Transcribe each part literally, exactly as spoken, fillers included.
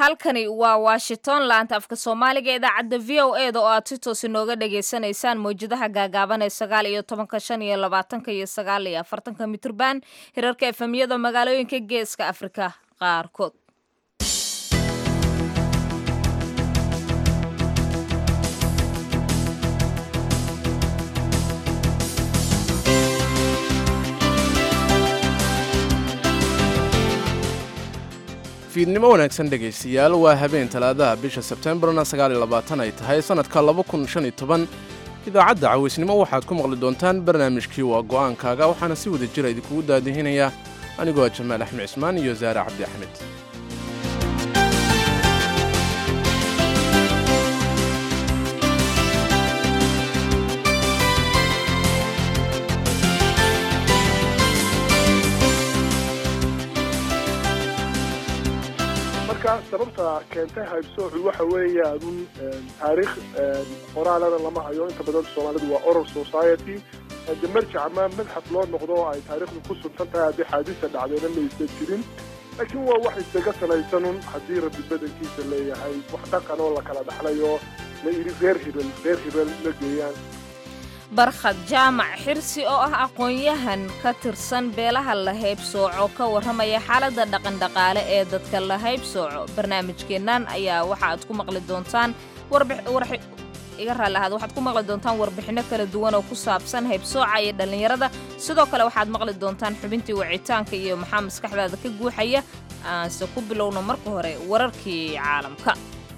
halkani waa Washington laanta afka Soomaaliga idaacadda V O A da oo aad si toos inooga dhageysanaysaan mowjadaha gaagaaban ee sagaal iyo toban shan iyo labaatan iyo sagaal iyo afartan mitirban hirarka F M-yada magaalooyinka Geeska Afrika qaarkood. fiidnimo wanaagsan dhegaystayaal waa habeen talaadaha bisha Sebtembarna sagaal iyo labaatan ay tahay sanadka laba kun shan iyo toban idaacadda cawisnimo waxaad ku maqli doontaan barnaamijkii waa go'aankaaga waxaana si wada jira idinkugu daadihinaya anigoo Jamaal Axmed Cismaan iyo Zaara Cabdi Axmed. sababta keentay haybsoocu waxa weeyaan taariikh qoraalada lama hayo inta badan Soomaalidu waa oral society marjac ama madxaf loo noqdo ay taariikhdu ku suntan tahay haddii xaadisa dhacdayna ma aysan jirin laakiin waa wax isaga salaysanun haddii rabbi badankiisa leeyahay wax dhaqan oo la kala dhaxlayo la yidhi reer hibel reer hibel la geeyaan barkhad jaamac xirsi oo ah aqoon-yahan ka tirsan beelaha la haybsooco ka warramaya xaaladda dhaqan-dhaqaale ee dadka la haybsooco barnaamijkeennan ayaa waxa aad ku maqli doontaan iga raalahaad waxaad ku maqli doontaan warbixinno kala duwan oo ku saabsan haybsooca iyo dhallinyarada sidoo kale waxaad maqli doontaan xubintii wicitaanka iyo maxaa maskaxdaada ka guuxaya aanse ku bilowno marka hore wararkii caalamka.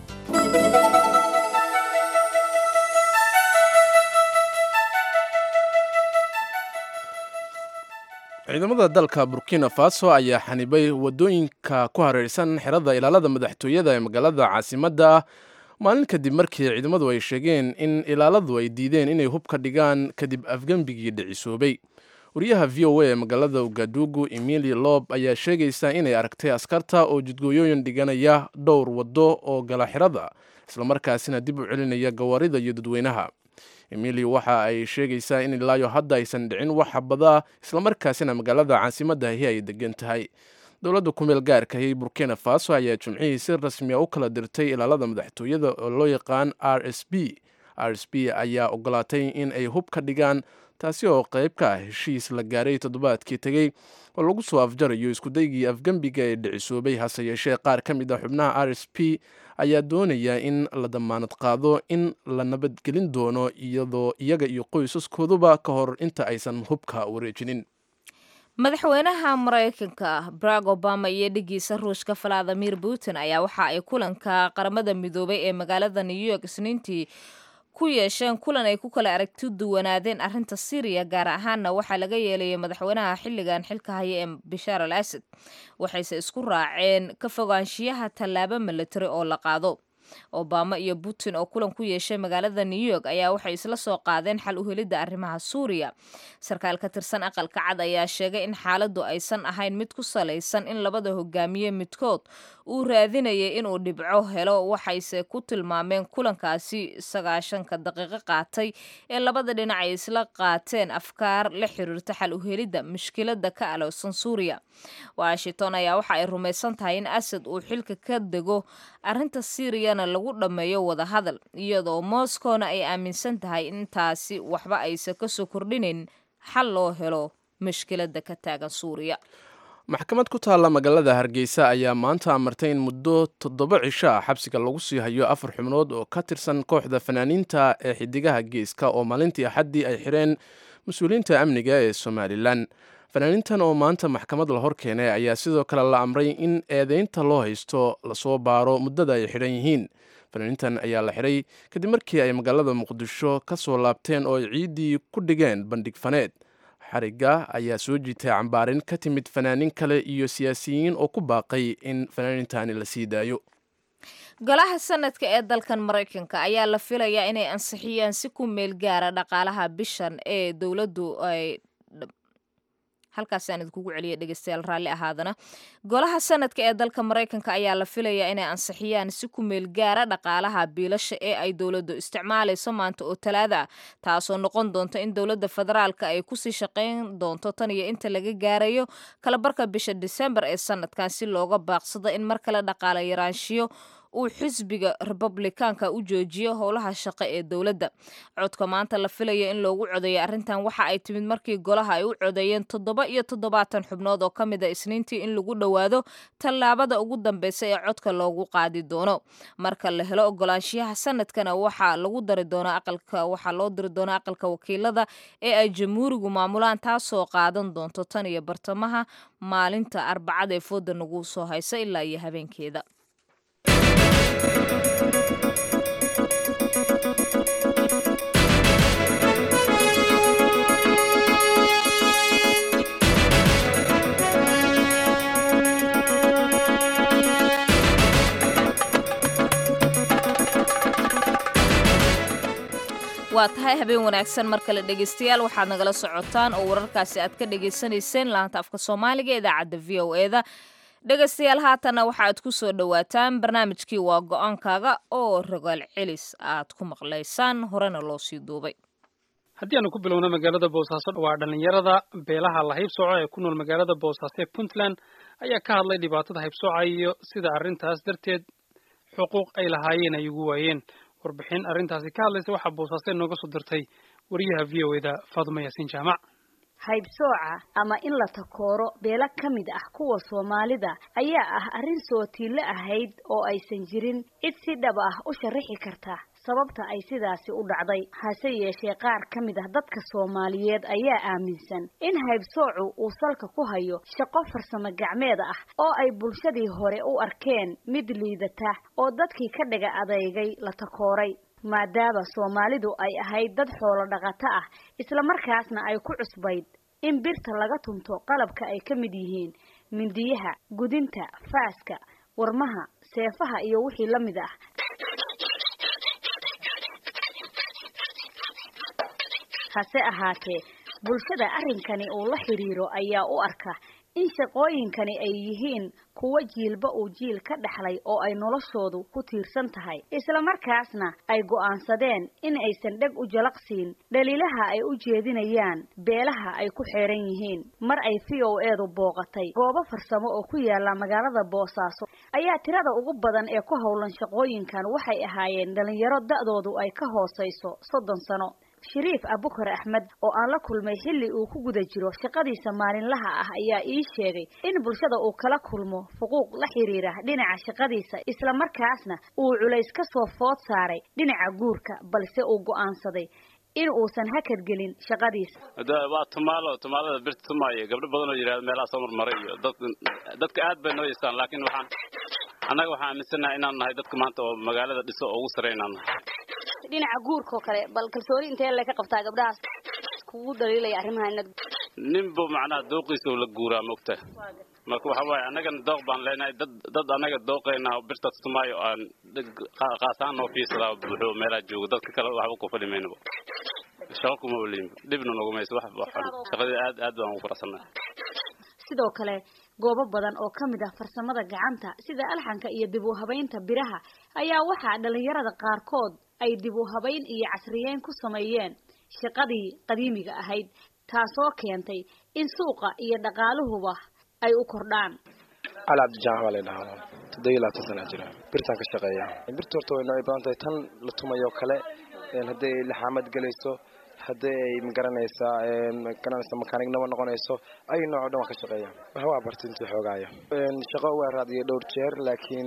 ciidamada dalka Burkina Faso ayaa xanibay wadooyinka ku hareeraysan xirada ilaalada madaxtooyada ee magaalada caasimadda ah maalin kadib markii ciidamadu ay sheegeen in ilaaladu ay diideen inay hub ka dhigaan kadib afgambigii dhicisoobay. wariyaha V O A ee magaalada Ouagadougou Emily Lob ayaa sheegaysa inay aragtay askarta oo jidgooyooyin dhiganaya dhowr wado oo gala xirada isla markaasina dib u celinaya gawaarida iyo dadweynaha. Emily waxa ay sheegaysaa in ilaayo hadda aysan dhicin wax xabada isla markaasina magaalada caasimadda ahi ay degan tahay. dowladda ku meel gaarka ah ee Burkina Faso ayaa jumcihii si rasmi ah u kala dirtay ilaalada madaxtooyada oo loo yaqaan R S B. R S B ayaa ogolaatay in ay hub ka dhigaan taasi oo qayb ka ah heshiis la gaaray toddobaadkii tagay oo lagu soo afjarayo isku daygii afgambiga ee dhicisoobay hase yeeshee qaar ka mid ah xubnaha R S P ayaa doonaya in la damaanad qaado in la nabadgelin doono iyadoo iyaga iyo qoysaskooduba ka hor inta aysan hubka wareejinin. madaxweynaha Mareykanka Barack Obama iyo dhigiisa Ruushka Vladimir Putin ayaa waxa ay kulanka qaramada midoobay ee magaalada New York Isniintii ku yeesheen kulan ay ku kala aragti duwanaadeen arrinta Syria gaar ahaanna waxa laga yeelay madaxweynaha xilligan xilka haya ee Bashar al-Assad waxayse isku raaceen ka fogaanshiyaha tallaabo military oo la qaado. Obama iyo Putin oo kulan ku yeeshay magaalada New York ayaa waxay isla soo qaadeen xal u helidda arrimaha Suuriya. Sarkaal ka tirsan aqalka cad ayaa sheegay in xaaladdu aysan ahayn mid ku salaysan in labada hogaamiye midkood uu raadinayay inuu dhibco helo waxayse ku tilmaameen kulankaasi sagaashanka daqiiqo qaatay ee labada dhinac ay isla qaateen afkaar la xiriirta xal u helidda mushkiladda ka alowsan Suuriya. Washington ayaa waxa ay rumaysan tahay in Assad uu xilka ka dego arrinta Syria lagu dhameeyo wada hadal iyadoo Moscowna ay aaminsan tahay in taasi waxba aysan ka soo kordhinin xal loo helo mushkiladda ka taagan Suuriya. maxkamad ku taalla magaalada Hargeysa ayaa maanta amartay in muddo toddoba cisho ah xabsiga lagu sii hayo afar xubnood oo ka tirsan kooxda fanaaniinta ee xidigaha geeska oo maalintii Axaddii ay xireen mas'uuliyiinta amniga ee Somaliland. fanaaniintan oo maanta maxkamad la hor keenay ayaa sidoo kale la amray in eedeynta loo haysto lasoo baaro muddada ay xidhan yihiin. fanaaniintan ayaa la xiray kadib markii ay magaalada Muqdisho ka soo laabteen oo ay ciidii ku dhigeen bandhig faneed. xariga ayaa soo jiitay cambaarin ka timid fanaaniin kale iyo siyaasiyiin oo ku baaqay in fanaaniintani la sii daayo. golaha sanadka ee dalkan Mareykanka ayaa la filayaa inay ansixiyaan si ku meel gaara dhaqaalaha bishan ee dowladdu ay halkaas aan idinkugu celiya dhegeystayaal raalli ahaadana golaha sanadka ee dalka maraykanka ayaa la filayaa inay ansixiyaan si ku meel gaara dhaqaalaha biilasha ee ay dowladdu isticmaalayso maanta oo talaada ah taasoo noqon doonta in dowladda federaalka ay kusii shaqayn doonto tan iyo inta laga gaarayo kalabarka bisha disembar ee sanadkan si looga baaqsado in mar kale dhaqaale yaraanshiyo uu xisbiga republikaanka u joojiyo howlaha shaqo ee dowladda codka maanta la filayo in loogu codeeyo arrintan waxa ay timid markii golaha ay u codeeyeen toddoba iyo toddobaatan xubnood oo ka mid a isniintii in lagu dhowaado tallaabada ugu dambeysa ee codka loogu qaadi doono marka la helo ogolaanshiyaha sanadkana waxaa lagu dari doonaa aqalka waxaa loo diri doonaa aqalka wakiilada ee ay jamhuurigu maamulaan taasoo qaadan doonto tan iyo bartamaha maalinta arbacada ee fooda nagu soo haysa ilaa iyo habeenkeeda waa tahay habeen wanaagsan mar kale dhegeystayaal waxaad nagala socotaan oo wararkaasi aad ka dhegaysanayseen laanta afka soomaaliga idaacadda v o e da dhegeystayaal haatanna waxaad ku soo dhowaataan barnaamijkii waa go-aankaaga oo rogaal celis aad ku maqlaysaan horena loo sii duubay haddii aanu ku bilowno magaalada boosaaso waa dhallinyarada beelaha la haybsooco ee ku nool magaalada boosaaso ee puntland ayaa ka hadlay dhibaatada haybsooca iyo sida arrintaas darteed xuquuq ay lahaayeen ay ugu waayeen warbixin arrintaasi ka hadlaysa waxaa boosaaso nooga soo dirtay wariyaha v o e da faadumo yaasiin jaamac haybsooca ama in la takooro beelo ka mid ah kuwa soomaalida ayaa ah arrin soo tiille ahayd oo aysan jirin cid si dhab ah u sharaxi karta sababta ay sidaasi u dhacday hase yeeshee qaar ka mid ah dadka Soomaaliyeed ayaa aaminsan in haybsoocu uu salka ku hayo shaqo farsamo gacmeed ah oo ay bulshadii hore u arkeen mid liidata oo dadkii ka dhaga adeegay la takooray maadaama Soomaalidu ay ahayd dad xoolo dhaqato ah isla markaasna ay ku cusbayd in birta laga tunto qalabka ay ka mid yihiin mindiyaha gudinta faaska warmaha seefaha iyo wixii la mid ah hase ahaatee bulshada arrinkani uu la xiriiro ayaa u arka in shaqooyinkani ay yihiin kuwa jiilba uu jiil ka dhaxlay oo ay noloshoodu ku tiirsan tahay isla markaasna ay go'aansadeen in aysan dhag u jalaqsiin dhaliilaha ay u jeedinayaan beelaha ay ku xeeran yihiin mar ay V O A du booqatay goobo farsamo oo ku yaala magaalada Boosaaso ayaa tirada ugu badan ee ku howlan shaqooyinkan waxay ahaayeen dhalinyaro da'doodu ay ka hooseyso soddon sano Shariif Abukar Ahmed oo aan la kulmay xilli uu ku guda jiro shaqadiisa maalinlaha ah ayaa ii sheegay in bulshada uu kala kulmo xuquuq la xiriira dhinaca shaqadiisa isla markaasna uu culays ka soo food saaray dhinaca guurka balse uu go'aansaday in uusan hakad gelin shaqadiisa waa tumaalo tumaalada birta tumaaya gabdho badan oo yiraahdo meelaha soo marmaray iyo dadka aad bay noo yeestaan laakiin waxaan anaga waxaan aaminsanahay inaan nahay dadka maanta oo magaalada dhiso oo ugu sareynaan dhinaca guurka kale bal kalsooni intee la ka qabtaa gabdhahaas kugu daliilay arrimaha inad nimbo macnaha dooqiisa la guuraa moogta marka waxa way anaga dooq baan leenahay dad dad anaga dooqeena birta tumaayo aan qaasaan oo fiisada buuxo meelaha joogo dadka kale waxba ku fadhimayno shaqo kuma waliin dibna nagu meesho wax waxan shaqada aad aad baan u farasanaa sidoo kale goobo badan oo kamid ah farsamada gacanta sida alxanka iyo dib u habaynta biraha ayaa waxa dhalinyarada qaar kood ay dib u habayn iyo casriyeyn ku sameeyeen shaqadii qadiimiga ahayd taasoo keentay in suuqa iyo dhaqaaluhuba ay u kordhaan على عبد الجامع ولا نهار تدي لا تسنى جرا برتان كشقيا برتورتو إنه يبان تان لطمة يوكله هدي لحامد جلسو هدي مقرنيسا مقرنيسا مكانك نوع نقنيسو أي نوع نوع كشقيا هو برتين تحوجايا شقة وراضي دور شير لكن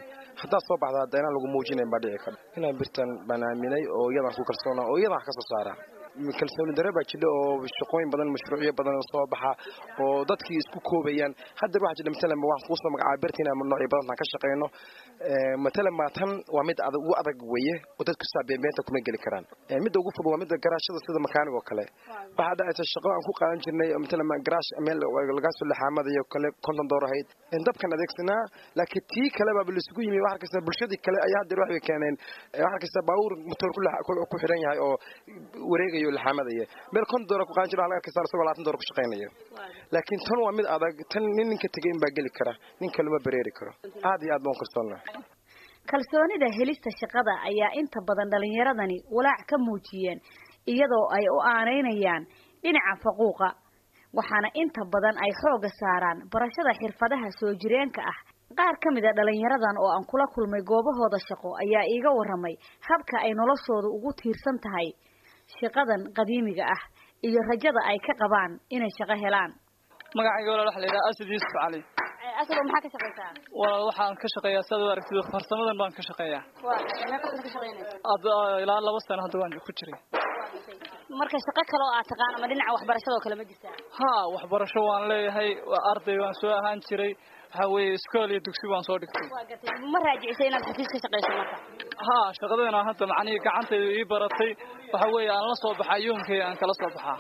حتى صوب على دينا لو موجين بعدين كده هنا برتان بناميني أو يضع كوكرسونا أو يضع كسوسارة kalsooni darro baa jira oo shaqooyin badan mashruuciyo badan soo baxa oo dadkii isku koobayaan hadda waxa jira misalan wax ku soo magacaabay bartina ama nooc badan ka shaqeeyno ee matalan ma tan waa mid adag ugu adag weeye oo dadku saabeeynta kuma gali karaan ee mid ugu fudud waa mid garaashada sida makaaniga oo kale waxa dhacaysa shaqo aan ku qaadan jirnay matalan ma garaash meel laga soo laxaamada iyo kale konton door ahayd in dabkan adeegsanaa laakiin tii kale baa la isugu yimid wax kasta bulshadii kale ayaa hadda wax ay keeneen wax kasta baawur motor ku ku xiran yahay oo wareegayo iyo laxamadaya meel konton doolar ku qaan jiro halka kasar soo labaatan doolar ku shaqeynaya laakiin tan waa mid adag tan ninka tagay in baa gali kara ninka lama bareeri karo aad iyo aad baan kalsoonaa kalsoonida helista shaqada ayaa inta badan dhalinyaradani walaac ka muujiyeen iyadoo ay u aaneynayaan dhinaca faquuqa waxaana inta badan ay xooga saaraan barashada xirfadaha soo jireenka ah qaar ka mid ah dhalinyaradan oo aan kula kulmay goobahooda shaqo ayaa iiga waramay habka ay noloshooda ugu tiirsan tahay shaqadan qadiimiga ah iyo rajada ay ka qabaan inay shaqo helaan magacayga walaal waxa la yiraahdaa Asad Yusuf Cali asal maxaa ka shaqeysaa walaal waxaan ka shaqeeyaa sida aragtida farsamadan baan ka shaqeeyaa waa meeqa ka shaqeynaysaa aad ilaa laba sano hadda waan ku jiray marka shaqo kale oo aad taqaan ama dhinaca waxbarashada kale ma jirtaa ha waxbarasho waan leeyahay arday waan soo ahaan jiray waxa weeye iskool iyo dugsi waan soo dhigtay waa gatay ma raajicisay inaad xafiis ka shaqeyso marka ha shaqadeena hadda macnaheedu gacantayda ii baratay waxa weeye aan la soo baxay yoomkay aan kala soo baxaa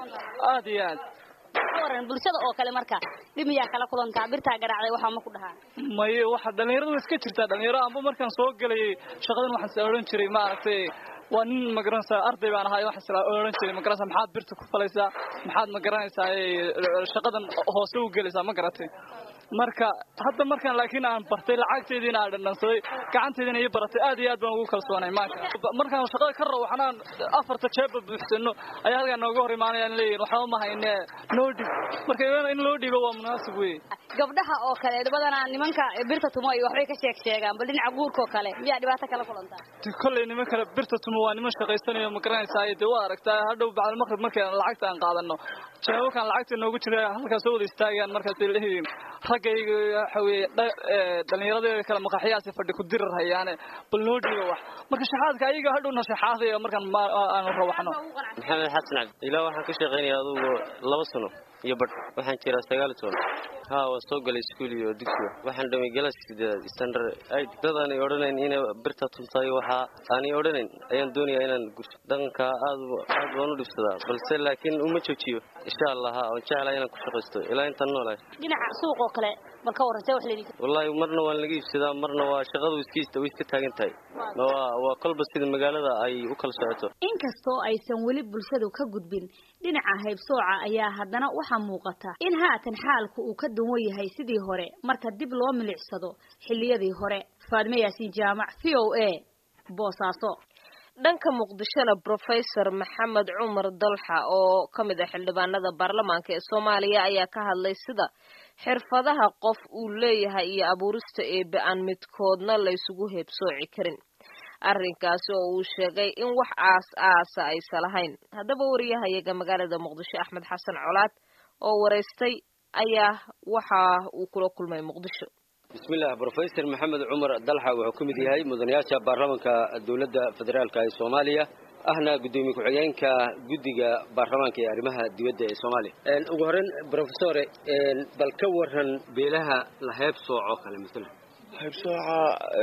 aad iyo aad waran bulshada oo kale marka dhimiya kala kulantaa birta garaacday waxa ma ku dhahaa may waxa dhalinyaradu iska jirta dhalinyaro amba markaan soo galay shaqadan waxaan soo oran jiray ma aragtay waa nin magaranaysa arday baan ahay waxaan soo oran jiray magaranaysa maxaad birta ku falaysaa maxaad magaranaysaa shaqadan hoose u galaysaa ma garatay marka hadda markaan laakiin aan bartay lacagteedina aan dhanansaday gacanteedina ay baratay aad iyo aad baan ugu kalsoonahay maasha markaan shaqada ka raaw waxaan afarta jeeb buuxsano ayaa halka nooga hor imaanayaan leeyahay waxa ma hayne noodi marka in loo dhigo waa munaasib weey gabdhaha oo kale badana nimanka birta tumo iyo waxay ka sheeg sheegaan bal dhinaca guurka oo kale miyaa dhibaato kala kulantaa kulay nimanka birta tumo waa niman shaqaysanayo ma garanaysaa ay waa aragtaa hadhow bacda maqrib markaan lacagta aan qaadano jeebkan lacagta noogu jira halka soo wada istaagaan markaas ay leeyihiin ragayga waxa weeye dhalinyarada kala maqaxiyaasi fadhi ku dirar hayaane bal noo dhigo wax marka shaxaadka ayaga hadhow na shaxaadaya markaan aan rawaxno maxamed xasan cabdi ilaa waxaan ka shaqeynayaa adigu laba sano iyo bad waxaan jiraa sagaal sano ha waa soo galay iskuul iyo dugsiga waxaan dhamay galaaska standard aid dadaan ay odhanayn inay birta tuntay waxa aanay odhanayn ayaan doonayaa inaan gurto dhanka aad aad waan u dhibsadaa balse laakiin uma joojiyo insha Allah ha waan jeclahay inaan ku shaqeysto ilaa inta noolahay dhinaca suuq oo kale bal ka warantay wax leeyahay wallahi marna waan laga iibsadaa marna waa shaqadu iskiista way iska taagan tahay waa waa kolba sida magaalada ay u kala socoto inkastoo aysan weli bulshadu ka gudbin dhinaca haybsooca ayaa haddana waxa muuqata in haatan xaalku uu ka duwan yahay sidii hore marka dib loo milicsado xilliyadii hore Faadime Yaasiin Jaamac V O A Boosaaso dhanka muqdishona professor maxamed cumar dalxa oo kamid ah xildhibaanada baarlamaanka ee Soomaaliya ayaa ka hadlay sida xirfadaha qof uu leeyahay iyo abuurista eebe aan midkoodna la isugu heebsooci karin arrinkaasi oo uu sheegay in wax aas aasa aysan lahayn haddaba wariyahayaga magaalada muqdisho Axmed Xasan Colaad oo wareystay ayaa waxa uu kula kulmay muqdisho bismillaah professor maxamed cumar dalxa wuxuu kamid yahay mudanayaasha baarlamaanka dawladda federaalka ee Soomaaliya ahna gudoomiye ku-xigeenka guddiga baarlamaanka ee arrimaha dibadda ee Soomaaliya een ugu horreyn professor een bal ka waran beelaha la heebsooco kale midalan heebsooca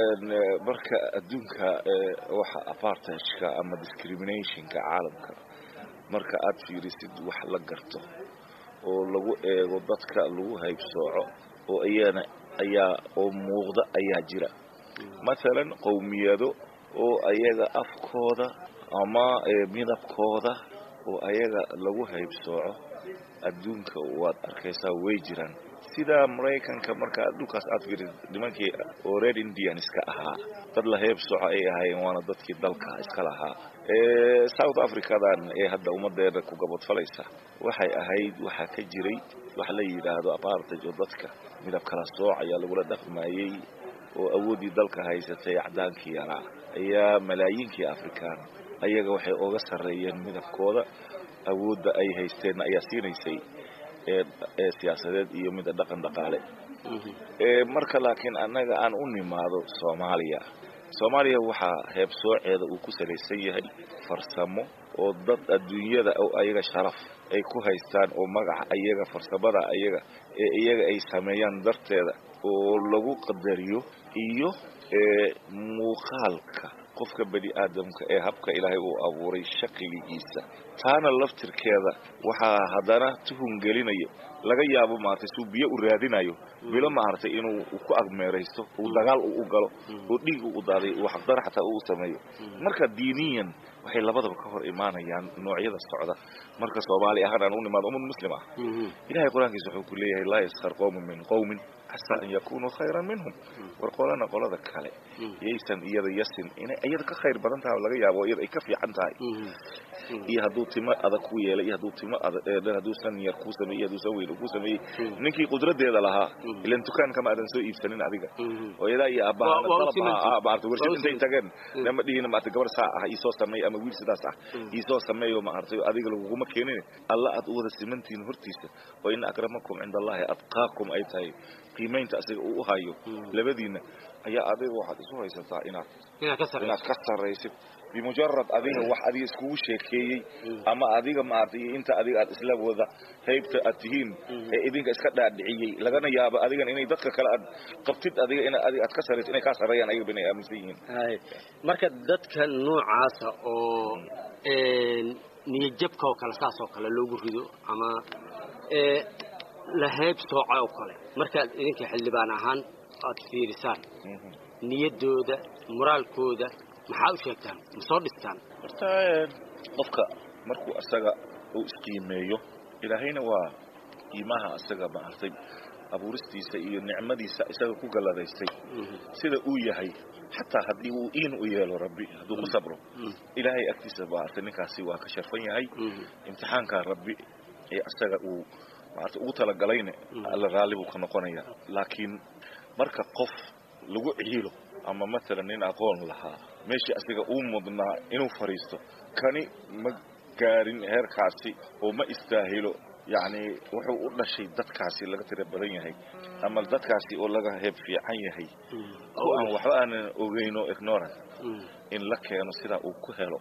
marka adduunka waxa apartheidka ama discriminationka caalamka marka aad fiirisid wax la garto oo lagu eego dadka lagu heebsooco oo ayana ayaa oo muuqda ayaa jira مثلا qowmiyado oo ayaga afkooda ama midabkooda oo ayaga lagu heebsooco adduunka waad arkaysaa way jiraan sida Mareykanka marka dhulkaas aad fiirisid nimankii oo Red Indians ka ahaa dad la heebsooco ay ahaayeen waana dadkii dalka iska lahaa ee South Africa-dan ee hadda umadeeda ku gabad falaysa waxay ahayd waxa ka jiray wax la yiraahdo apartheid oo dadka midab kala sooc ayaa lagu la dhaqmayay oo awoodii dalka haysatay cadaankii yaraa ayaa malaayiinkii Afrikaan ayaga waxay uga sareeyeen midabkooda awoodda ay haysteen ayaa siinaysay ee siyaasadeed iyo mid dhaqan dhaqaale ee marka laakiin anaga aan u nimaado Soomaaliya Soomaaliya waxa heebsooceeda uu ku saleysan yahay farsamo oo dad adduunyada oo ayaga sharaf ay ku haystaan oo magac ayaga farsamada ayaga ee iyaga ay sameeyaan darteeda oo lagu qadariyo iyo ee muuqaalka qofka bani aadamka ee habka Ilaahay uu abuuray shaqadiisa taana laftirkeeda waxa hadana tuhun gelinayo laga yaabo maartay suu biyo u raadinayo bilo maartay inuu ku agmeeraysto uu dagaal u galo oo dhiig u daaday wax dar xataa uu sameeyo marka diiniyan waxay labadaba ka hor imaanayaan noocyada socda marka Soomaali ahaan aan u nimaado ummad muslim ah ilaahay quraankiisa wuxuu ku leeyahay la yaskhar qawmun min qawmin asa an yakunu khayran minhum warqolana qolada kale yeysan iyada yasin inay iyada ka khayr badan tahay laga yaabo iyada ay ka fiican tahay iyo haduu timo adag ku yeelay iyo haduu timo adag haduu san yar ku sameeyay haduu saweyn ku sameeyay ninkii qudradeeda lahaa ilan tukaan kama adan soo iibsanin adiga oo iyada iyo abaa talaba baarto warshad intay tageen lama dhihina ma gabar saa ah isoo sameey ama wiil sidaas ah isoo sameeyo ma artay adiga lagu ma keenin alla aad wada simantiin hortiisa oo in akramakum inda Allah atqaakum ay tahay qiimeynta asiga uu hayo labadiina ayaa adiga waxaad isu haysataa inaad inaad ka sareysid bimujarrad adiga wax adiga isku sheekeeyay ama adiga ma artay inta adiga aad isla wada heybta atihiin ee idinka iska dhaadhiciyay lagana yaabo adiga inay dadka kale aad qabtid adiga in adiga aad ka sareysid inay ka sareeyaan ayaga binay aaminsan hay marka dadka noocaas oo een niyadjabka oo kala saas oo kale loogu rido ama ee la heeb sooca oo kale marka idinka xildhibaan ahaan aad fiirisaan niyadooda moraalkooda maxaa u sheegtaan ma soo dhistaan horta qofka markuu asaga uu isqiimeeyo ilaahayna waa qiimaha asaga ma artay abuuristiisa iyo nicmadiisa isaga ku galadaystay sida uu yahay hatta hadii uu in u yeelo rabbi haduu ku sabro ilaahay agtiisa baa artay ninkaasi waa ka sharfan yahay imtixaanka rabbi ee asaga uu maarta ugu tala galayna alla raalibu ka noqonaya laakiin marka qof lagu ciilo ama mesela nin aqoon lahaa meeshii asiga uu mudnaa inuu fariisto kani ma gaarin heerkaasi oo ma istaahilo يعني wuxuu u dhashay dadkaasi laga tira badan yahay ama dadkaasi oo laga heeb fiican yahay oo aan waxba aan ogeyno ignorance in la keeno sida uu ku helo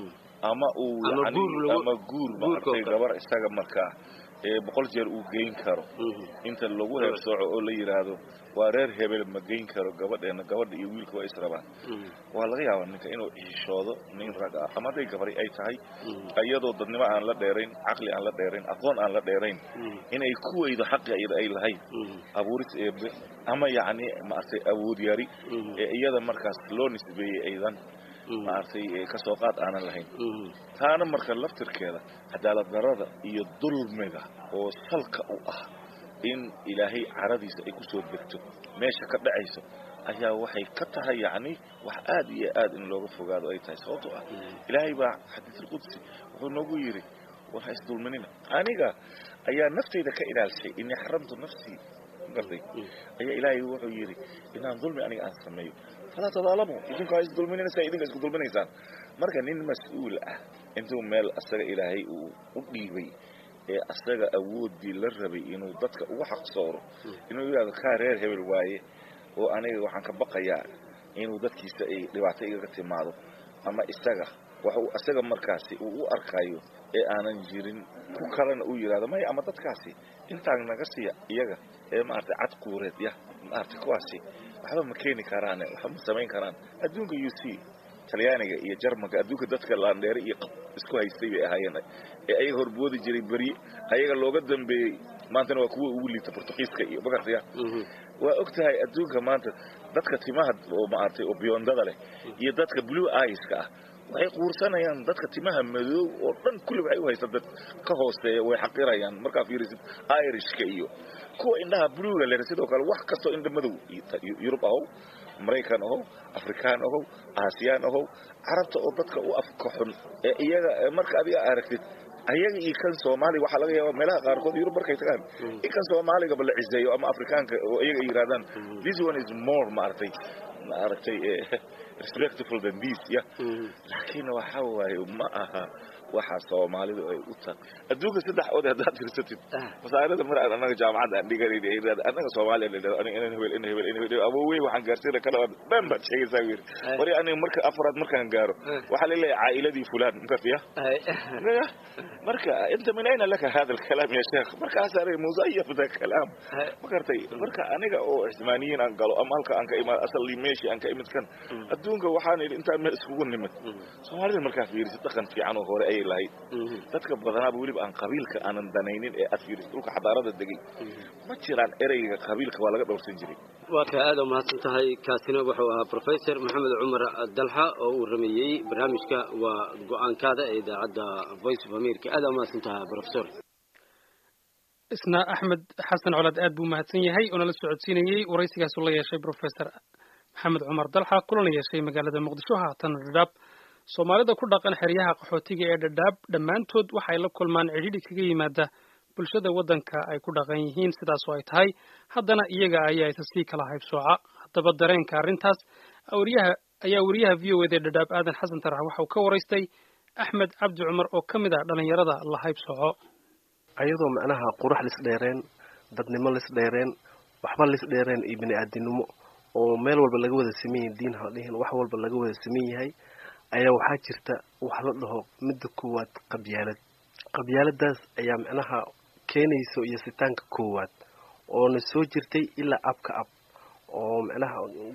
ama uu yani ama guur ma artay gabar isaga markaa ee boqol jeer uu geyn karo inta lagu heeb sooco oo la yiraahdo waa reer hebel ma geyn karo gabadheena gabadha iyo wiilka waa israbaan waa laga yaabaa ninka inuu ishoodo nin rag ah ama day gabari ay tahay ayadoo dadnimo aan la dheerayn aqli aan la dheerayn aqoon aan la dheerayn inay ku weydo xaqi iyada ay lahayd abuuris eebe ama yani ma artay awood yari ee iyada markaas loo nisbeeyay aydan ma artay ka soo qaad aan lahayn taana marka laftirkeeda cadaalad darada iyo dulmiga oo salka u ah in ilaahay caradiisa ay ku soo degto meesha ka dhacayso ayaa waxay ka tahay yani wax aad iyo aad in looga fogaado ay tahay sababtoo ah ilaahay baa xadiisul qudsi wuxuu noogu yiri waxa is dulminina aniga ayaa naftayda ka ilaalshay in xaramtu nafsi garday ayaa ilaahay wuxuu yiri inaan dulmi aniga aan sameeyo fala tadalamu idinku ay is dulminina say idinku isku dulminaysaan marka nin mas'uul ah intuu meel asaga ilaahay uu u dhiibay ee asaga awoodii la rabay inuu dadka ugu xaq sooro inuu yiraahdo ka reer hebel waaye oo aniga waxaan ka baqayaa inuu dadkiisa ay dhibaato iga timaado ama isaga waxa asaga markaasi uu u arkayo ee aanan jirin ku kalena uu yiraahdo may ama dadkaasi intaan naga siiya iyaga ee ma artay cad quureed ya ma artay kuwaasi waxba ma keeni karaan waxa ma sameyn karaan adduunka you see talyaaniga iyo jarmanka adduunka dadka laandheer iyo isku haystay bay ahaayeen ee ay horboodi jiray bari ayaga looga dambeeyay maanta waa kuwa ugu liita Portugiiska iyo bagartiya waa ogtahay adduunka maanta dadka timaha oo ma artay oo biyondada leh iyo dadka blue eyes ka waxay quursanayaan dadka timaha madow oo dhan kulli waxay u haystaan dad ka hooseeya way xaqirayaan marka fiirisid Irishka iyo kuwa indhaha buluuga leh sidoo kale wax kasto indha madow Yurub ah Mareykan ah Afrikaan ah Aasiyaan ah Carabta oo dadka u afka xun ee iyaga marka adiga aragtid ayaga iyo kan Soomaali waxa laga yaabaa meelaha qaar kood Yurub markay tagaan in kan Soomaaliga bal ciiseeyo ama Afrikaanka oo iyaga yiraahdaan this one is more ma artay ma artay respectful than this yeah laakiin waxa waaye ma aha waxa Soomaalidu ay u tahay adduunka saddex oo hadaad fiirsatid masaarada mar anaga jaamacada aan dhiganay anaga Soomaaliya aniga hebel in hebel in hebel awoowe waxaan gaarsiin kala bamba sheegaysaa wiir wari aniga marka afraad markaan gaaro waxa la leeyahay caa'iladii fulaan markiya marka inta min ayna laka hada الكلام يا شيخ marka asaaray muzayif da kalaam markay marka aniga oo ismaaniyiin aan galo ama halka aan ka imaan asal meeshi aan ka imid kan adduunka waxaan inta ma iskugu nimid Soomaalida marka fiirisid dhaqan fiican oo hore ay ay lahayd dadka badanaaba weliba aan qabiilka aanan danaynin ee aad fiiriso dhulka xadaarada degay ma jiraan ereyga qabiilka waa laga dhowrsan jiray waa ka aad u mahadsan tahay kaasina wuxuu ahaa professor maxamed cumar dalxa oo uu rameeyey barnaamijka waa go-aankaada ee idaacadda voice of america aad u mahadsan tahay professor isna axmed xasan colaad aad buu mahadsan yahay oo nala socodsiinayey waraysigaas uu la yeeshay professor maxamed cumar dalxa kulana yeeshay magaalada muqdisho haatan dhadhaab soomaalida ku dhaqan xeryaha qaxootiga ee dhadhaab dhammaantood waxay la kulmaan cidhidhi kaga yimaada bulshada waddanka ay ku dhaqan yihiin sidaas oo ay tahay haddana iyaga ayaa isa sii kala haybsooca haddaba dareenka arrintaas wariyaha ayaa wariyaha v o eda ee dhadhaab aadan xasan tarax waxa uu ka waraystay axmed cabdi cumar oo ka mid ah dhalinyarada la haybsooco ayadoo macnaha qurax lisdheereen dadnimo lisdheereen waxba lisdheereen iyo bini-aadinimo oo meel walba laga wada sameyn yahay diin ha dhihin wax walba laga wada sameyn yahay ayaa waxaa jirta wax la dhaho midda koowaad qabyaalad qabyaaladaas ayaa macnaha keenayso iyo sitaanka koowaad oona soo jirtay ilaa abka ab oo macnaha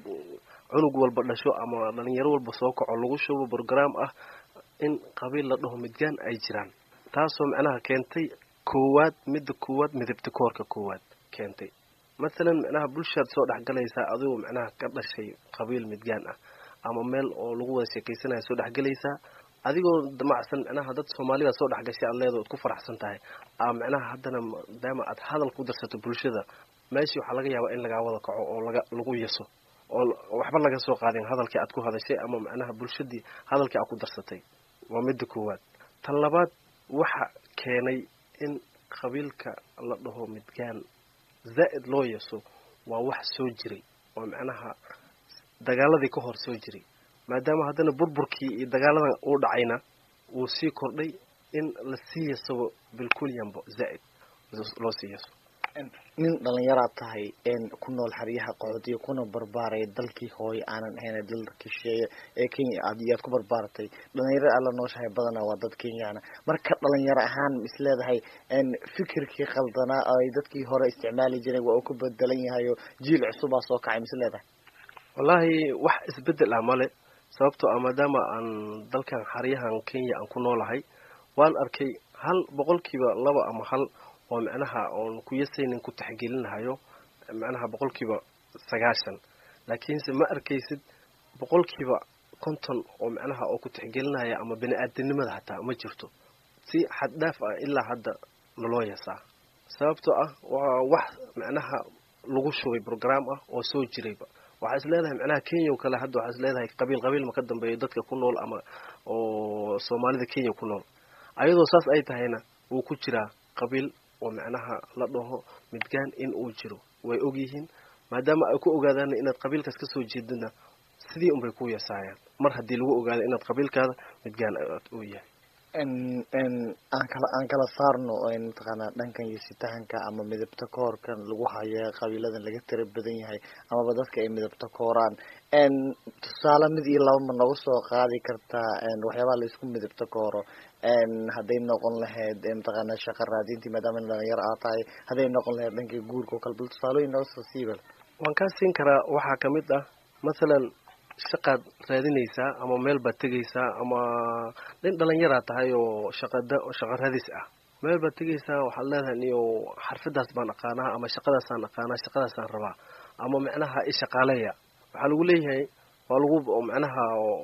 cunug walba dhasho ama dhalinyaro walba soo kaco lagu shubo program ah in qabiil la dhaho midgaan ay jiraan taasoo macnaha keentay koowaad midda koowaad midabta koorka koowaad keentay masalan macnaha bulshaad soo dhexgalaysaa adigoo macnaha ka dhashay qabiil midgaan ah ama meel oo lagu wada sheekaysanaya soo dhexgalaysaa adigoo damacsan macnaha dad Soomaalida soo dhexgashay aad leedahay ku faraxsan tahay aa macnaha haddana daama aad hadal ku darsato bulshada meeshii waxa laga yaabaa in laga wada kaco oo laga lagu yeeso oo waxba laga soo qaadin hadalkii aad ku hadashay ama macnaha bulshadii hadalkii aad ku darsatay waa midda koowaad tan labaad waxa keenay in qabiilka la dhaho midgaan zaid loo yeeso waa wax soo jiray oo macnaha dagaaladii ka hor soo jiray maadaama haddana burburkii iyo dagaaladan uu dhacayna uu sii kordhay in la sii yeesabo bilkulyanba zaid loo sii yeeso nin dhalinyaraad tahay een ku nool xeryaha qaxootiga kuna barbaaray dalkii hooy aanan ahayn dalkii sheeye ee Kenya aad iyo ku barbaaratay dhalinyaro alla nooshahay badana waa dad Kenyaana marka dhalinyaro ahaan isleedahay een fikirkii qaldanaa ay dadkii hore isticmaali jireen waa ku bedelan yahay jiil cusub ah soo kacay isleedahay wallahi wax isbedel ah male sababtoo ah maadaama aan dalkan xeryahan Kenya aan ku noolahay waan arkay hal boqolkiiba laba ama hal oo macnaha oo ku yeesaynin ku taxgelinayo macnaha boqolkiiba sagaashan laakiin se ma arkaysid boqolkiiba konton oo macnaha oo ku taxgelinaya ama bini'aadanimada hataa ma jirto si xad dhaaf ah ilaa hadda loo yeesaa sababtoo ah waa wax macnaha lagu shubay program ah oo soo jirayba waxa isleedahay macnaha Kenya oo kale hadda waxa isleedahay qabiil qabiil ma ka dambeeyo dadka ku nool ama oo Soomaalida Kenya ku nool ayadoo saas ay tahayna uu ku jira qabiil oo macnaha la dhaho midgaan in uu jiro way og yihiin maadaama ay ku ogaadaan inaad qabiilkaas ka soo jeedina sidii un bay ku yeesayaan mar haddii lagu ogaado inaad qabiilkaada midgaan uu yahay en en aan kala aan kala saarno in taqana dhankan yisitaanka ama midabta koorkan lagu hayo qabiiladan laga tira badan yahay ama dadka ay midabta kooraan en tusaale mid iyo laba ma nagu soo qaadi kartaa en waxyaabaha la isku midabta kooro en haday noqon lahayd in taqana shaqo raadintii maadaama dhalinyaro aad tahay haday noqon lahayd dhanka guurka kala bil tusaalooyin noo soo siibal waan ka siin karaa waxa kamid ah masalan shaqad raadinaysaa ama meel baad tegaysaa ama nin dhalinyaro tahay oo shaqada shaqo raadis ah meel baad tegaysaa waxaad leedahay iyo xirfadaas baan aqaanaa ama shaqadaas aan aqaanaa shaqadaas aan rabaa ama macnaha i shaqaaleeya waxa lagu leeyahay waa lagu macnaha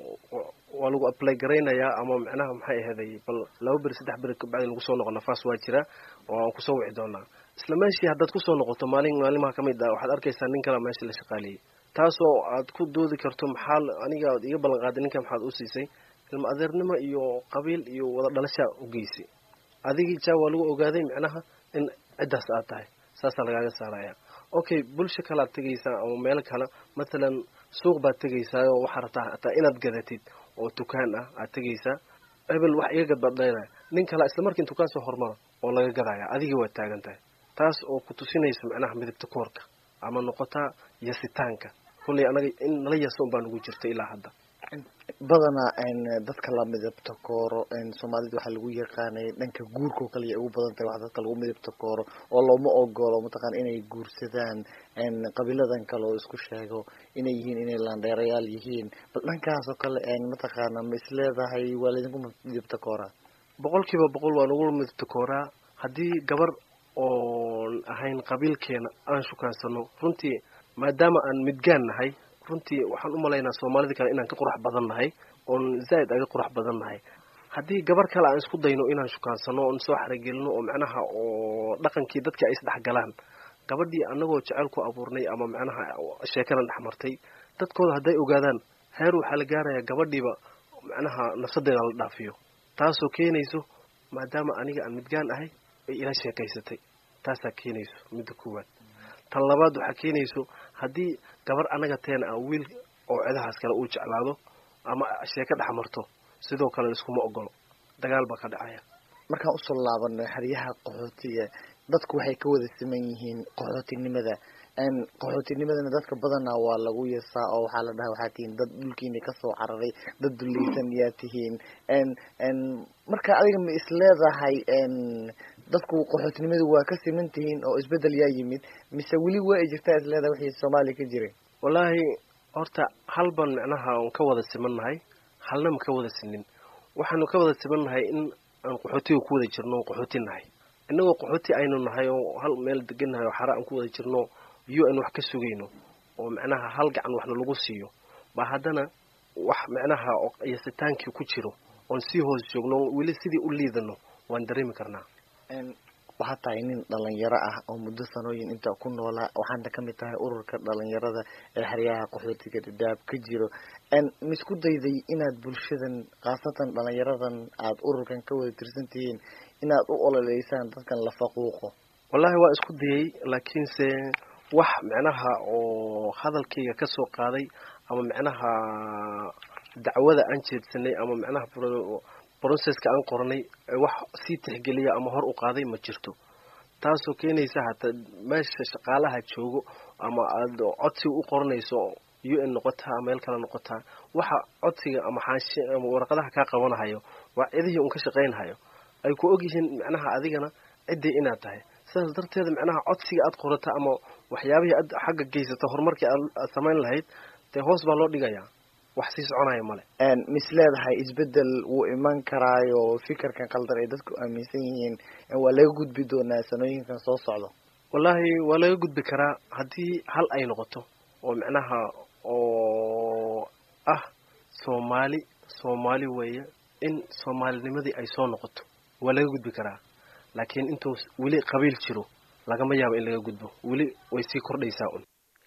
waa lagu apply gareynayaa ama macnaha maxay ahaday bal laba bir saddex bir ka bacdi lagu soo noqon nafaas waa jira oo aan ku soo wici doonaa isla meeshii haddaad ku soo noqoto maalin maalimaha kamid ah waxaad arkaysaa nin kale meesha la shaqaaleeyay taasoo aad ku doodi karto maxaa aniga aad iga ballan qaaday ninka maxaad u siisay ilma adeernimo iyo qabiil iyo wada dhalasha u geysay adigii jaa waa lagu ogaaday macnaha in cidaas aad tahay saasaa lagaaga saaraya okay bulsho kale aad tegaysaa ama meel kale matalan suuq baad tegaysaa oo waxaad rabtaa hataa inaad gadatid oo dukaan ah aad tegaysaa hebel wax iga gadbaad leedahay nin kale isla markii intuu kaa soo hormaro oo laga gadaya adigii waad taagan tahay taas oo ku tusinayso macnaha midabta koorka ama noqotaa yasitaanka kulli anaga in nala yaso baan ugu jirtay ilaa hadda badana in dadka la midabta kooro in Soomaalida waxa lagu yaqaanay dhanka guurka kale ay ugu badan tahay wax dadka lagu midabta kooro oo looma ogolo mataqaan inay guursadaan in qabiiladan kale oo isku sheego inay yihiin inay laandheerayaal yihiin bal dhankaas oo kale in mataqaan ma isleedahay waalidinku midabta koora boqolkiiba boqol waan ugu midta kooraa haddii gabar oon ahayn qabiilkeena aan shukaansano runtii maadaama aan midgaan nahay runtii waxaan u malaynaa soomaalida kale inaan ka qurux badan nahay oon zaa'id aga qurux badan nahay haddii gabar kale aan isku dayno inaan shukaansano oon soo xaragelino oo macnaha oo dhaqankii dadka ay isdhexgalaan gabadhii annagoo jecel ku abuurnay ama macnaha sheekadan dhex martay dadkooda hadday ogaadaan heer waxaa la gaarayaa gabadhiiba macnaha nafsadeeda la dhaafiyo taasoo keenayso maadaama aniga aan midgaan ahay ay ila sheekaysatay taasaa keenayso midda koowaad tan labaad waxaa keenayso haddii gabar annaga teena ah wiil oo cidahaas kale uu jeclaado ama sheeko dhex marto sidoo kale iskuma ogolo dagaal baa ka dhacaya markaan usoo laabano xeryaha qaxootiga dadku waxay ka wada siman yihiin qaxootinimada n qaxootinimadana dadka badanaa waa lagu yeesaa oo waxaa la dhahaa waxaa tihiin dad dhulkiina kasoo cararay dad dulaysan yaa tihiin n n marka adiga ma isleedahay n dadku qaxootinimadu waa ka siman tihiin oo isbedel yaa yimid mise weli waa ay jirtaa isleedahay wixii soomaaliya ka jiray wallaahi horta hal baan macnaha aan ka wada siman nahay halna ma ka wada sinin waxaanu ka wada siman nahay in aan qaxootiga ku wada jirno oo qaxooti nahay innagoo qaxooti aynu nahay oo hal meel degan nahay oo xara aan ku wada jirno iyo aan wax ka sugayno oo macnaha hal gacan waxna lagu siiyo ba haddana wax macnaha yasitaankii ku jiro oon sii hoos joogno weli sidii u liidano waan dareemi karnaa waxaa tahay nin dhalinyaro ah oo muddo sanooyin inta ku noolaa waxaana kamid tahay ururka dhalinyarada ee xeryaha qaxootiga Dadaab ka jiro ma isku dayday inaad bulshadan khaasatan dhalinyaradan aad ururkan ka wada tirsan tihiin inaad u ololeysaan dadkan la faquuqo wallaahi waa isku dayay laakiinse wax macnaha oo hadalkayga ka soo qaaday ama macnaha dacwada aan jeedsanay ama macnaha processka aan qornay wax sii tixgeliya ama hor u qaaday ma jirto taasoo keenaysa hataa meesha shaqaalaha joogo ama aad codsi u qoranayso U N noqotaa meel kale noqotaa waxa codsiga ama xaashi ama warqadaha ka qabanayo waa cidii uu ka shaqeynhayo ay ku ogyihiin macnaha adigana cidii inaad tahay sidaas darteed macnaha codsiga aad qorata ama waxyaabihii aad xagga geysato horumarkii aad samayn lahayd te hoos baa loo dhigayaa wax sii soconaya male een misleedahay isbedel uu iman karaayo fikirkan qaldan ay dadku aaminsan yihiin waa laga gudbi doonaa sanooyinkan soo socdo wallahi waa laga gudbi karaa haddii hal ay noqoto oo macnaha oo ah Soomaali Soomaali weeye in Soomaalinimadii ay soo noqoto waa laga gudbi karaa laakiin intuu weli qabiil jiro lagama yaabo in laga gudbo weli way sii kordhaysaa un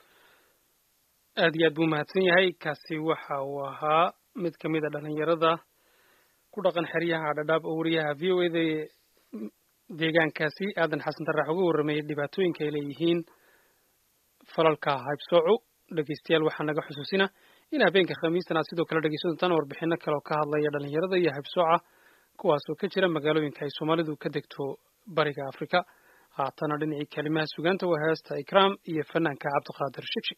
aad iyo aad buu mahadsan yahay kaasi waxa uu ahaa mid ka mid a dhalinyarada ku dhaqan xeryaha Dadaab oo wariyaha V O A da deegaankaasi aadan xasan tarax uga warramayay dhibaatooyinka ay leeyihiin falalka haybsooco dhegeystayaal waxaa naga xusuusina in habeenka khamiistan aad sidoo kale dhegeysan doontaan warbixino kale oo ka hadlaya dhalinyarada iyo haybsooca kuwaasoo ka jira magaalooyinka ay Soomaalidu ka degto bariga Afrika haatana dhinacii kalimaha sugaanta waa heesta Ikraam iyo fanaanka Cabdiqaadir Shikshik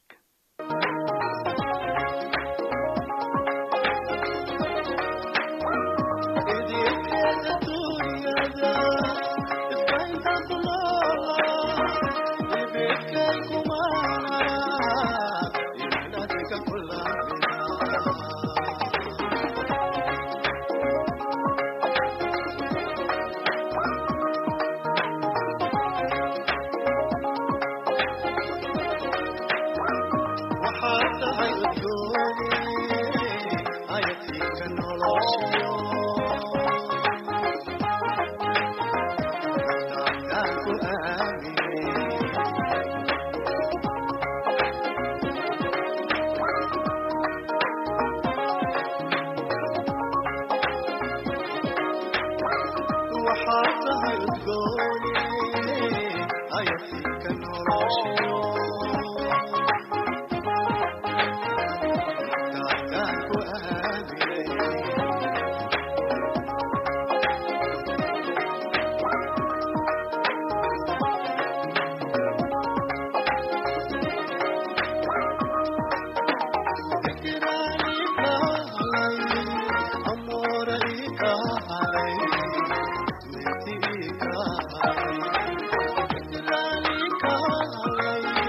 Thank you.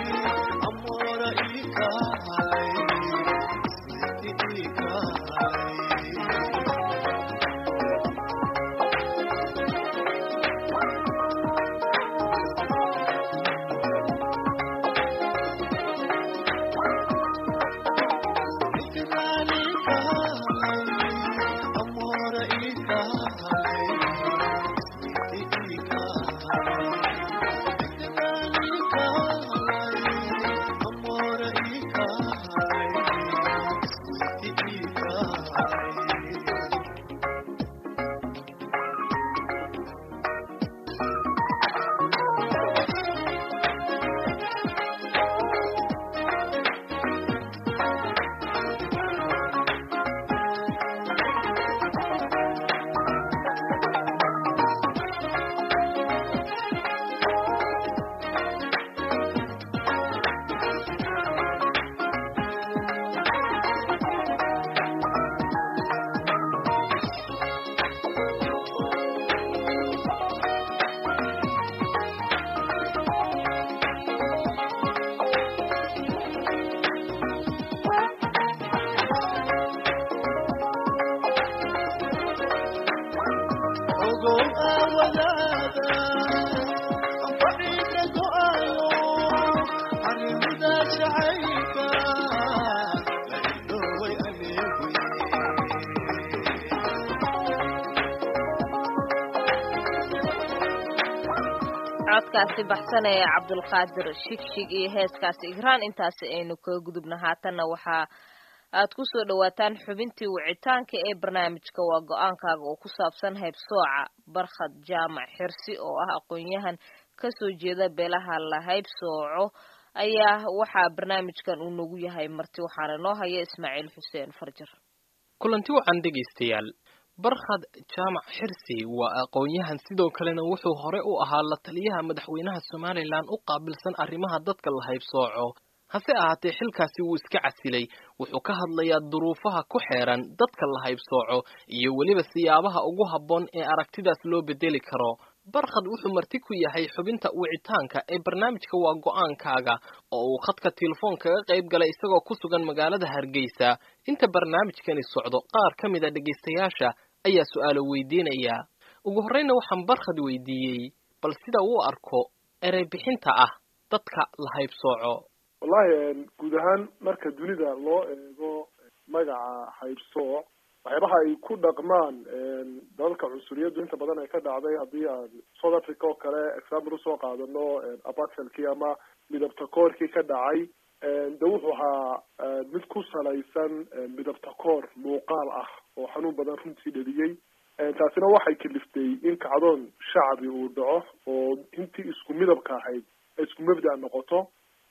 codkaasi baxsan ee cabdulqaadir shigshig iyo heeskaasi igraan intaasi aynu kaga gudubna haatanna waxaa aad ku soo dhawaataan xubintii wicitaanka ee barnaamijka waa go-aankaaga oo ku saabsan haybsooca barkhad jaamac xirsi oo ah aqoon-yahan ka soo jeeda beelaha la haybsooco ayaa waxaa barnaamijkan uu nagu yahay marti waxaana noo haya ismaaciil xuseen farjar. kulanti wacan dhegaystayaal. barkhad jaamac xirsi waa aqoon-yahan sidoo kalena wuxuu hore u ahaa la taliyaha madaxweynaha Somaliland u qaabilsan arrimaha dadka la haybsooco. hase ahaatee xilkaasi wuu iska casilay. wuxuu ka hadlayaa duruufaha ku xeeran dadka la haybsooco iyo weliba siyaabaha ugu habboon ee aragtidaas loo bedeli karo. barkhad wuxuu marti ku yahay xubinta wicitaanka ee barnaamijka waa go-aankaaga oo uu khadka telefoon kaga qayb galay isagoo ku sugan magaalada Hargeysa. inta barnaamijkani socdo qaar ka mid a dhegaystayaasha ayaa su'aalo weydiinaya. ugu horreyna waxaan barkhad weydiiyey bal sida uu arko erey bixinta ah dadka la haybsooco. wallahi guud ahaan marka dunida loo eego magaca haybsooc waxyaabaha ay ku dhaqmaan dalalka cunsuriyadu inta badan ay ka dhacday haddii aan South Africa oo kale example usoo qaadano apartheidkii ama midabta koorkii ka dhacay de wuxuu ahaa mid ku salaysan midabta koor muuqaal ah oo xanuun badan runtii dhaliyey. taasina waxay kaliftay in kacdoon shacbi uu dhaco oo intii isku midabka ahayd ay isku mabda noqoto.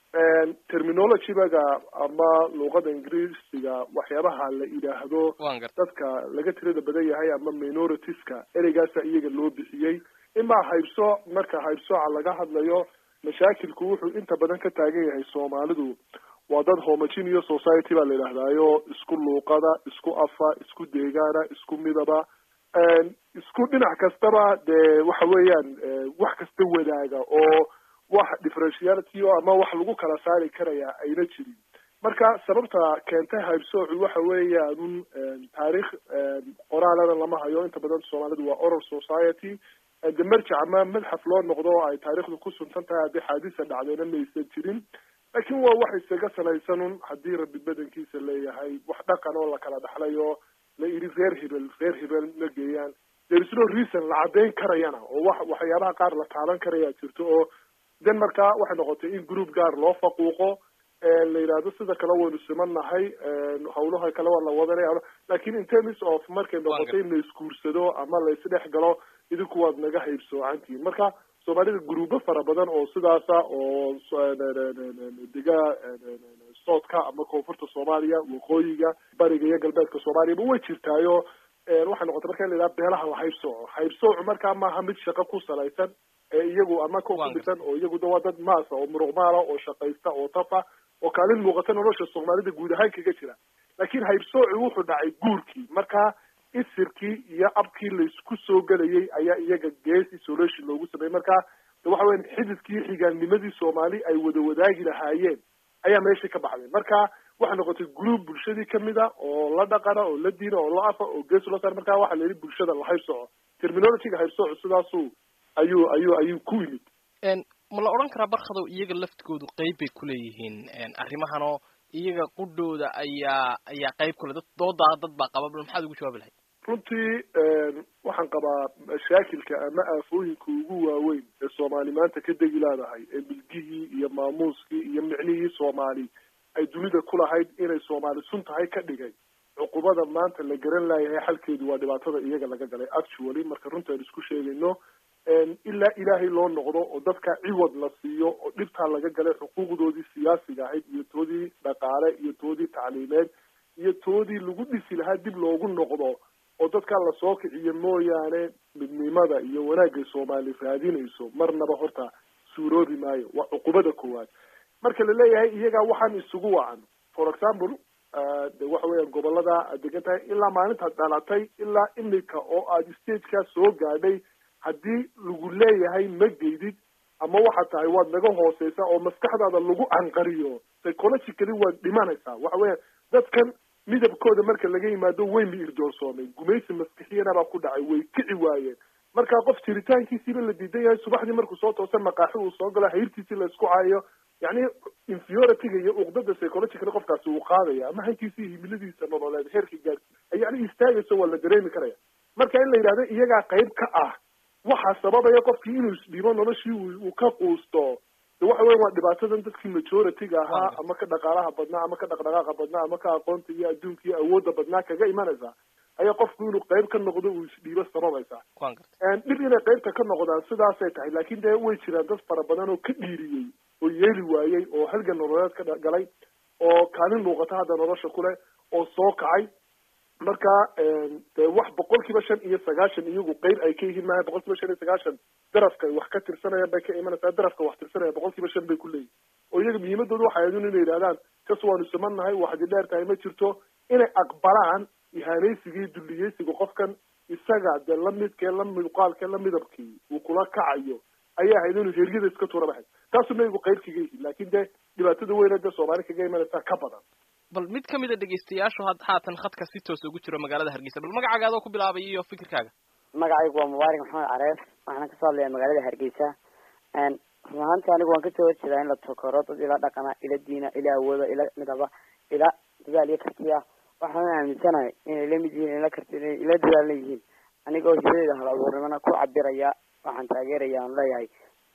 terminology-ga ama luuqada ingiriisiga waxyaabaha la yidhaahdo dadka laga tirada badan yahay ama minoritiska ereygaasa iyaga loo bixiyey. imaa haybsooc marka haybsooca laga hadlayo mashaakilku wuxuu inta badan ka taagan yahay Soomaalidu waa dad homogeneous society baa la yidhaahdaayo isku luuqada isku afa isku deegaana isku midaba isku dhinac kastaba dee waxa weeyaan wax kasta wadaaga oo wax differentiality ama wax lagu kala saari karaya ayna jirin. marka sababta keentay haybsoocu waxa weeyaan taariikh qoraalada lama hayo inta badan Soomaalidu waa oral society de marjac ama madxaf loo noqdo ay taariikhdu ku suntan tahay haddii xaadisa dhacdayna maysan jirin laakiin waa wax isaga salaysanun haddii rabbi badankiisa leeyahay wax dhaqan oo la kala dhaxlayo la iri reer hebel reer hebel ma geeyaan there is no reason la caddayn karayana oo wax waxyaabaha qaar la taaban karaya jirto oo den markaa waxay noqotay in group gaar loo faquuqo la yidhaahdo sida kale waynu simannahay hawlaha kale waa la wadanaya laakiin in terms of markay noqotay in la isguursado ama la isdhex galo idinku waad naga haybsoocantihiin. marka Soomaalida gruubo fara badan oo sidaasa oo dega soodka ama koonfurta Soomaaliya waqooyiga bariga iyo galbeedka Soomaaliya way jirtaayo waxay noqotay marka in la yidhaahdo beelaha la haybsooco. haybsoocu markaa maaha mid shaqo ku salaysan iyagu ama ku kubisan oo iyagu waa dad maasa oo muruqmaala oo shaqaysta oo tafa oo kaalin muuqata nolosha Soomaalida guud ahaan kaga jira. laakiin haybsoocu wuxuu dhacay guurkii marka isirkii iyo abkii la isku soo galayay ayaa iyaga gees isolation loogu sameeyay. marka waxa weyn xididkii xigaanimadii Soomaali ay wada wadaagi lahaayeen ayaa meesha ka baxday. marka waxay noqotay group bulshadii kamida oo la dhaqana oo la diina oo la afa oo gees loo saar. marka waxa la yiri bulshada la haybsooco terminology-ga haybsooco sidaasu ayuu ayuu ayuu ku yimid. ma la oran karaa barkhado iyaga laftigoodu qayb bay ku leeyihiin arrimahanoo iyaga qudhooda ayaa ayaa qayb kule dad doodaa dad baa qaba bal maxaad ugu jawaabi lahayd? runtii waxaan qabaa mashaakilka ama aafooyinka ugu waaweyn ee Soomaali maanta ka degi laadahay ee milgihii iyo maamuuskii iyo micnihii Soomaali ay dunida ku lahayd inay Soomaali sun tahay ka dhigay cuqubada maanta la garan laayahay xalkeedu waa dhibaatada iyaga laga galay. actually marka runta aan isku sheegayno ilaa ilaahay loo noqdo oo dadka ciwad la siiyo oo dhibtaa laga galay xuquuqdoodii siyaasiga ahayd iyo toodii dhaqaale iyo toodii tacliimeed iyo toodii lagu dhisi lahaa dib loogu noqdo oo dadka la soo kiciyo mooyaane midnimada iyo wanaagga Soomaali raadinayso marnaba horta suuroobi maayo. waa cuqubada koowaad. marka la leeyahay iyaga waxaan isugu wacan for example de waxa weeyaan gobolada aad degan tahay ilaa maalintaad dhalatay ilaa imika oo aad stageka soo gaadhay haddii lagu leeyahay ma geydid ama waxaad tahay waad naga hooseysa oo maskaxdaada lagu anqariyo psychologically waad dhimanaysaa. waxa weeyaan dadkan midabkooda marka laga yimaado way mi irdoorsoomay gumaysi maskaxiyana baa ku dhacay way kici waayeen. markaa qof jiritaankiisiiba la diidan yahay subaxdii markuu soo toosa maqaaxi uu soo galo hayrtiisii la isku caayo yani inferiority-ga iyo uqdada psychological qofkaasi uu qaadaya ama hankiisa iyo himiladiisa nololeed heerka gaarsi yani istaagayso waa la dareemi karaya marka in la yidhahdo iyagaa qayb ka ah waxaa sababaya qofkii inuu isdhiibo noloshii uu ka quusto de waxa weya waa dhibaatadan dadkii majority-ga ahaa ama ka dhaqaalaha badnaa ama ka dhaqdhaqaaqa badnaa ama ka aqoonta iyo adduunka iyo awoodda badnaa kaga imanaysa ayaa qofku inuu qayb ka noqdo uu isdhiibo sababaysa dhib inay qaybta ka noqdaan sidaasay tahay laakin dee way jiraan dad fara badan oo ka dhiiriyey oo yeeli waayey oo halgan nololeed ka galay oo kaalin muuqata hadda nolosha kule oo soo kacay marka dee wax boqol kiiba shan iyo sagaashan iyagu qayb ay ka yihiin maaha boqol kiiba shan iyo sagaashan darafka wax ka tirsanayaan bay ka imanaysaa darafka wax tirsanaya boqol kiiba shan bay ku leeyihin oo iyaga muhiimadooda waxay ahayd inay yidhahdaan kas waanu simannahay waxdi dheer tahay ma jirto inay aqbalaan ihaanaysiga iyo dulliyeysiga qofkan isaga dee lamidkee la muuqaalkee la midabkii uu kula kacayo ayaa ahayd inuu heryada iska tuura baxay taasuna iyagu qayb kaga yihiin laakin dee dhibaatada weyna dee soomaali kaga imanaysaa ka badan bal mid kamid a dhegeystayaashu had haatan khadka si toos ugu jiro magaalada hargeysa bal magacaaga adoo ku bilaabay iyo fikirkaaga magacaygu waa mubaarak maxamed careef waxaana kasoo hadlaya magaalada hargeysa run ahaanti anigu waan kasoo horjeedaa in la tokoro dad ila dhaqana ila diina ila awooda ila midaba ila dadaal iyo kartiya waxaan aaminsanahay inay lamid yihiin ila karti ila dadaal leeyihiin anigoo hibadeeda hal abuurnimana ku cabiraya waxaan taageeraya aan leeyahay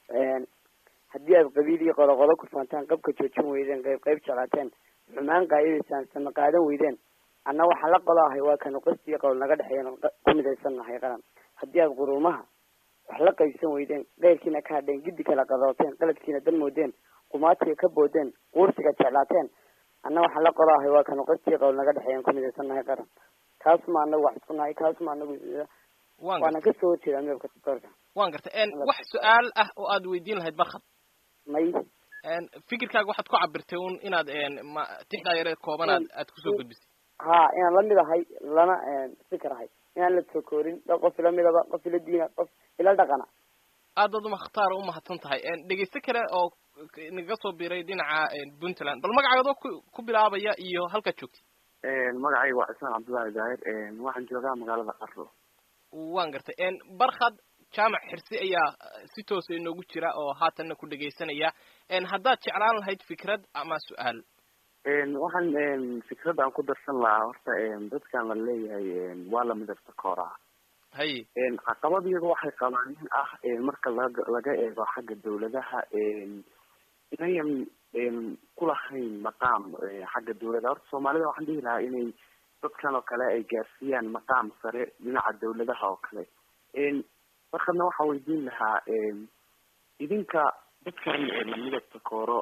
haddii aad qabiil iyo qodoqodo ku faantaan qabka joojin weydeen qayb qayb jeclaateen xumaan qaayidaysaan sama qaadan weydeen anna waxaan la qodo ahay waa kanu qasti iyo qowl naga dhexeeyan ku midaysan nahay qaran haddii aad quruumaha wax la qaybsan weydeen qayrkiina ka hadheen giddi kala qadooteen qaladkiina dan moodeen qumaatiga ka boodeen quursiga jeclaateen anna waxaan la qodo ahay waa kanu qasti iyo qowl naga dhexeeyan ku midaysan nahay qaran kaasuma anagu wax isku nahay kaasuma anagu waana kasoo horjeedaa midabka doorka waan gartay wax su-aal ah oo aad weydiin lahayd barkhad may fikirkaaga waxaad ku cabirtay un inaad ma tixdaa yare kooban aad aad kusoo gudbisay ha inaan lamid ahay lana fikir ahay inaan la sokoorin dad qof ila midaba qof ila diina qof ila dhaqana aad aad umakhtaar umahadsan tahay dhegeyste kale oo naga soo biiray dhinaca puntland bal magacaaga adoo ku bilaabaya iyo halkaad joogtay magacayga waa cismaan cabdullaahi daahir waxaan joogaa magaalada qarro waan gartay barkhad jaamac xirsi ayaa si toosa inoogu jira oo haatanna ku dhegaysanaya haddaad jeclaan lahayd fikrad ama su-aal waxaan fikrad aan ku darsan lahaa horta dadkan la leeyahay waa la midabta kooraa haye caqabad iyaga waxay qabaan in ah marka laga laga eego xagga dawladaha inayan kulahayn maqaam xagga dawladda horta soomaalida waxaan dhihi lahaa inay dadkan oo kale ay gaarsiiyaan maqaam sare dhinaca dawladaha oo kale markadna waxaa weydiin lahaa idinka dadkan la midabta kooro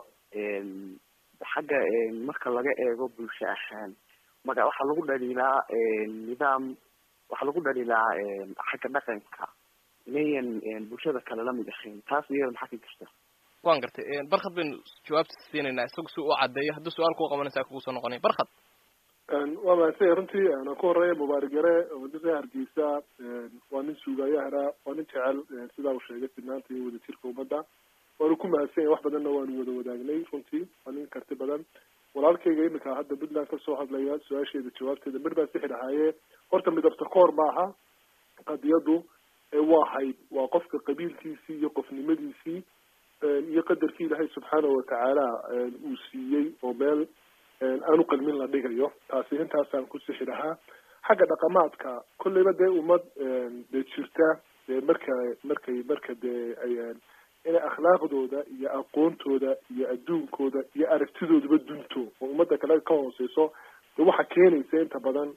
xagga marka laga eego bulsho ahaan maga waxaa lagu dhaliilaa nidaam waxaa lagu dhaliilaa xagga dhaqanka inayan bulshada kale lamid ahayn taas iyada maxaa ka jirta waan gartay barkhad baynu jawaabta siinaynaa isaga si u caddeeyo haddii su-aal kuu qabanaysaa kugu soo noqonay barkhad waa mahadsan runtii aan ku horeeya mubaarak yare wadada hargeysa waa nin suugayahara waa nin jecel sidaa uu sheegay sinaanta iyo wadajirka ummadda waanu ku mahadsan yahay wax badanna waanu wada wadaagnay runtii waa nin karti badan walaalkayga imika hadda puntland kasoo hadlaya su-aasheeda jawaabteeda mir baa sixi dhahaaye horta midabta koor maaha qadiyadu waa hayd waa qofka qabiilkiisii iyo qofnimadiisii iyo qadarkii ilaahay subxaanahu watacaala uu siiyey oo meel aanu qalmin la dhigayo taasi intaasaan ku sixi lahaa xagga dhaqamaadka kolleyba dee ummad dee jirta dee marka markay marka dee ay inay akhlaaqdooda iyo aqoontooda iyo adduunkooda iyo aragtidoodaba dunto oo ummadda kale ka hooseyso dee waxaa keenaysa inta badan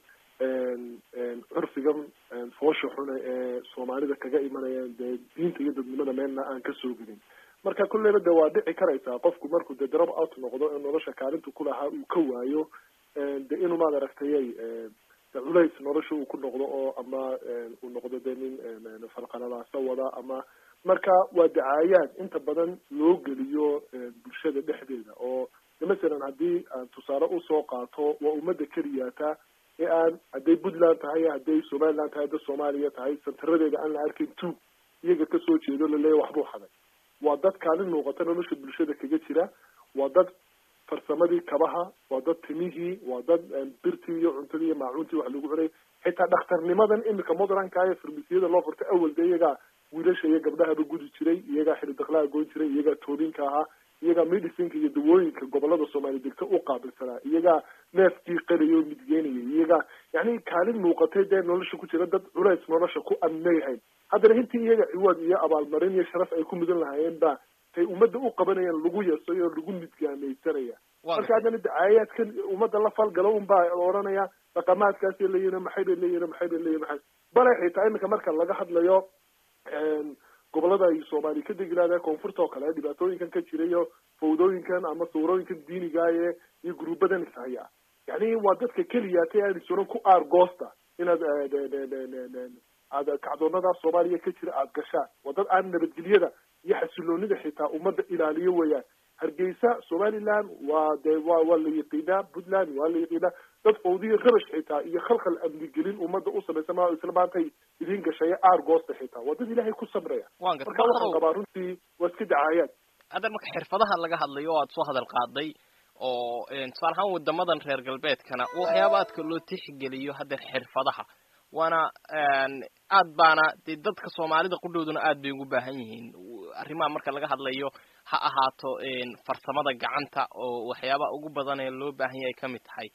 curfigan foosha xune ee soomaalida kaga imanayaan dee diinta iyo dadnimada meelna aan kasoo gelin marka kulleyba de waa dhici karaysaa qofku markuu de drop out noqdo in nolosha kaalintu kulahaa uu ka waayo de inuu maad aragtayay culays nolosha uu ku noqdo oo ama uu noqdo de nin falqaladaasa wada ama marka waa dacaayaad inta badan loo geliyo bulshada dhexdeeda oo masalan haddii aan tusaale usoo qaato waa ummadda keliyaata ee aan hadday puntland tahay hadday somaliland tahay hadday soomaaliya tahay santaradeeda aan la arkin tuug iyaga kasoo jeedo laleeya waxbuu xaday waa dad kaalin muuqata nolosha bulshada kaga jira waa dad farsamadii kabaha waa dad timihii waa dad birtii iyo cuntadii iyo maacuuntii wax lagu cunay xitaa dhakhtarnimadan imika modernka ee farmasiyada loo furtay awal de iyagaa wiilasha iyo gabdhahaba gudi jiray, iyagaa xili daklaha goyn jiray, iyagaa toobinka ahaa, iyagaa medicinka iyo dawooyinka gobolada soomaali degta u qaabilsanaa, iyagaa neefkii qalayo oo midgeynaya, iyagaa yani kaalin muuqatay dee nolosha ku jira dad culays nolosha ku amnayahayn. haddana intii iyaga ciwaad iyo abaalmarin iyo sharaf ay ku mudan lahaayeen ba tay ummadda u qabanayaan lagu yasay oo lagu midgaameysanaya. marka haddana dacaayaadkan ummadda la falgalo un baa oranaya dhaqamaadkaasay leeyihin maxay bay leeyihin maxay bay leeyihin maxay bale xitaa iminka marka laga hadlayo gobolada ay soomaali ka degilaada koonfurta oo kale dhibaatooyinkan ka jirayo fawdooyinkan ama suurooyinkan diinigaaye iyo gruubadan ishaya, yani waa dadka keliya ka aadisunan ku aargoosta inaad aad kacdoonada soomaaliya ka jira aada gashaan. waa dad aan nabadgelyada iyo xasiloonida xitaa ummadda ilaaliyo weeyaan. hargeysa somaliland waa de waa waa la yaqiinaa, puntland waa la yaqiinaa, dad fawdiya rabash xitaa iyo khalkhal amnigelin ummadda u samaysan maa isla maantay idin gashaye aargoosta xitaa waa dad ilaahay ku sabraya. marka waxaan qabaa runtii waa iska dacaayaad. hadda marka xirfadaha laga hadlayo oo aad soo hadal qaaday oo tusaale ahaan wadamadan reer galbeedkana waxyaaba aadka loo tixgeliyo hadda xirfadaha waana aad baana dee dadka soomaalida qudhooduna aad bay ugu baahan yihiin arrimaha marka laga hadlayo ha ahaato farsamada gacanta oo waxyaaba ugu badan ee loo baahan yahay kamid tahay.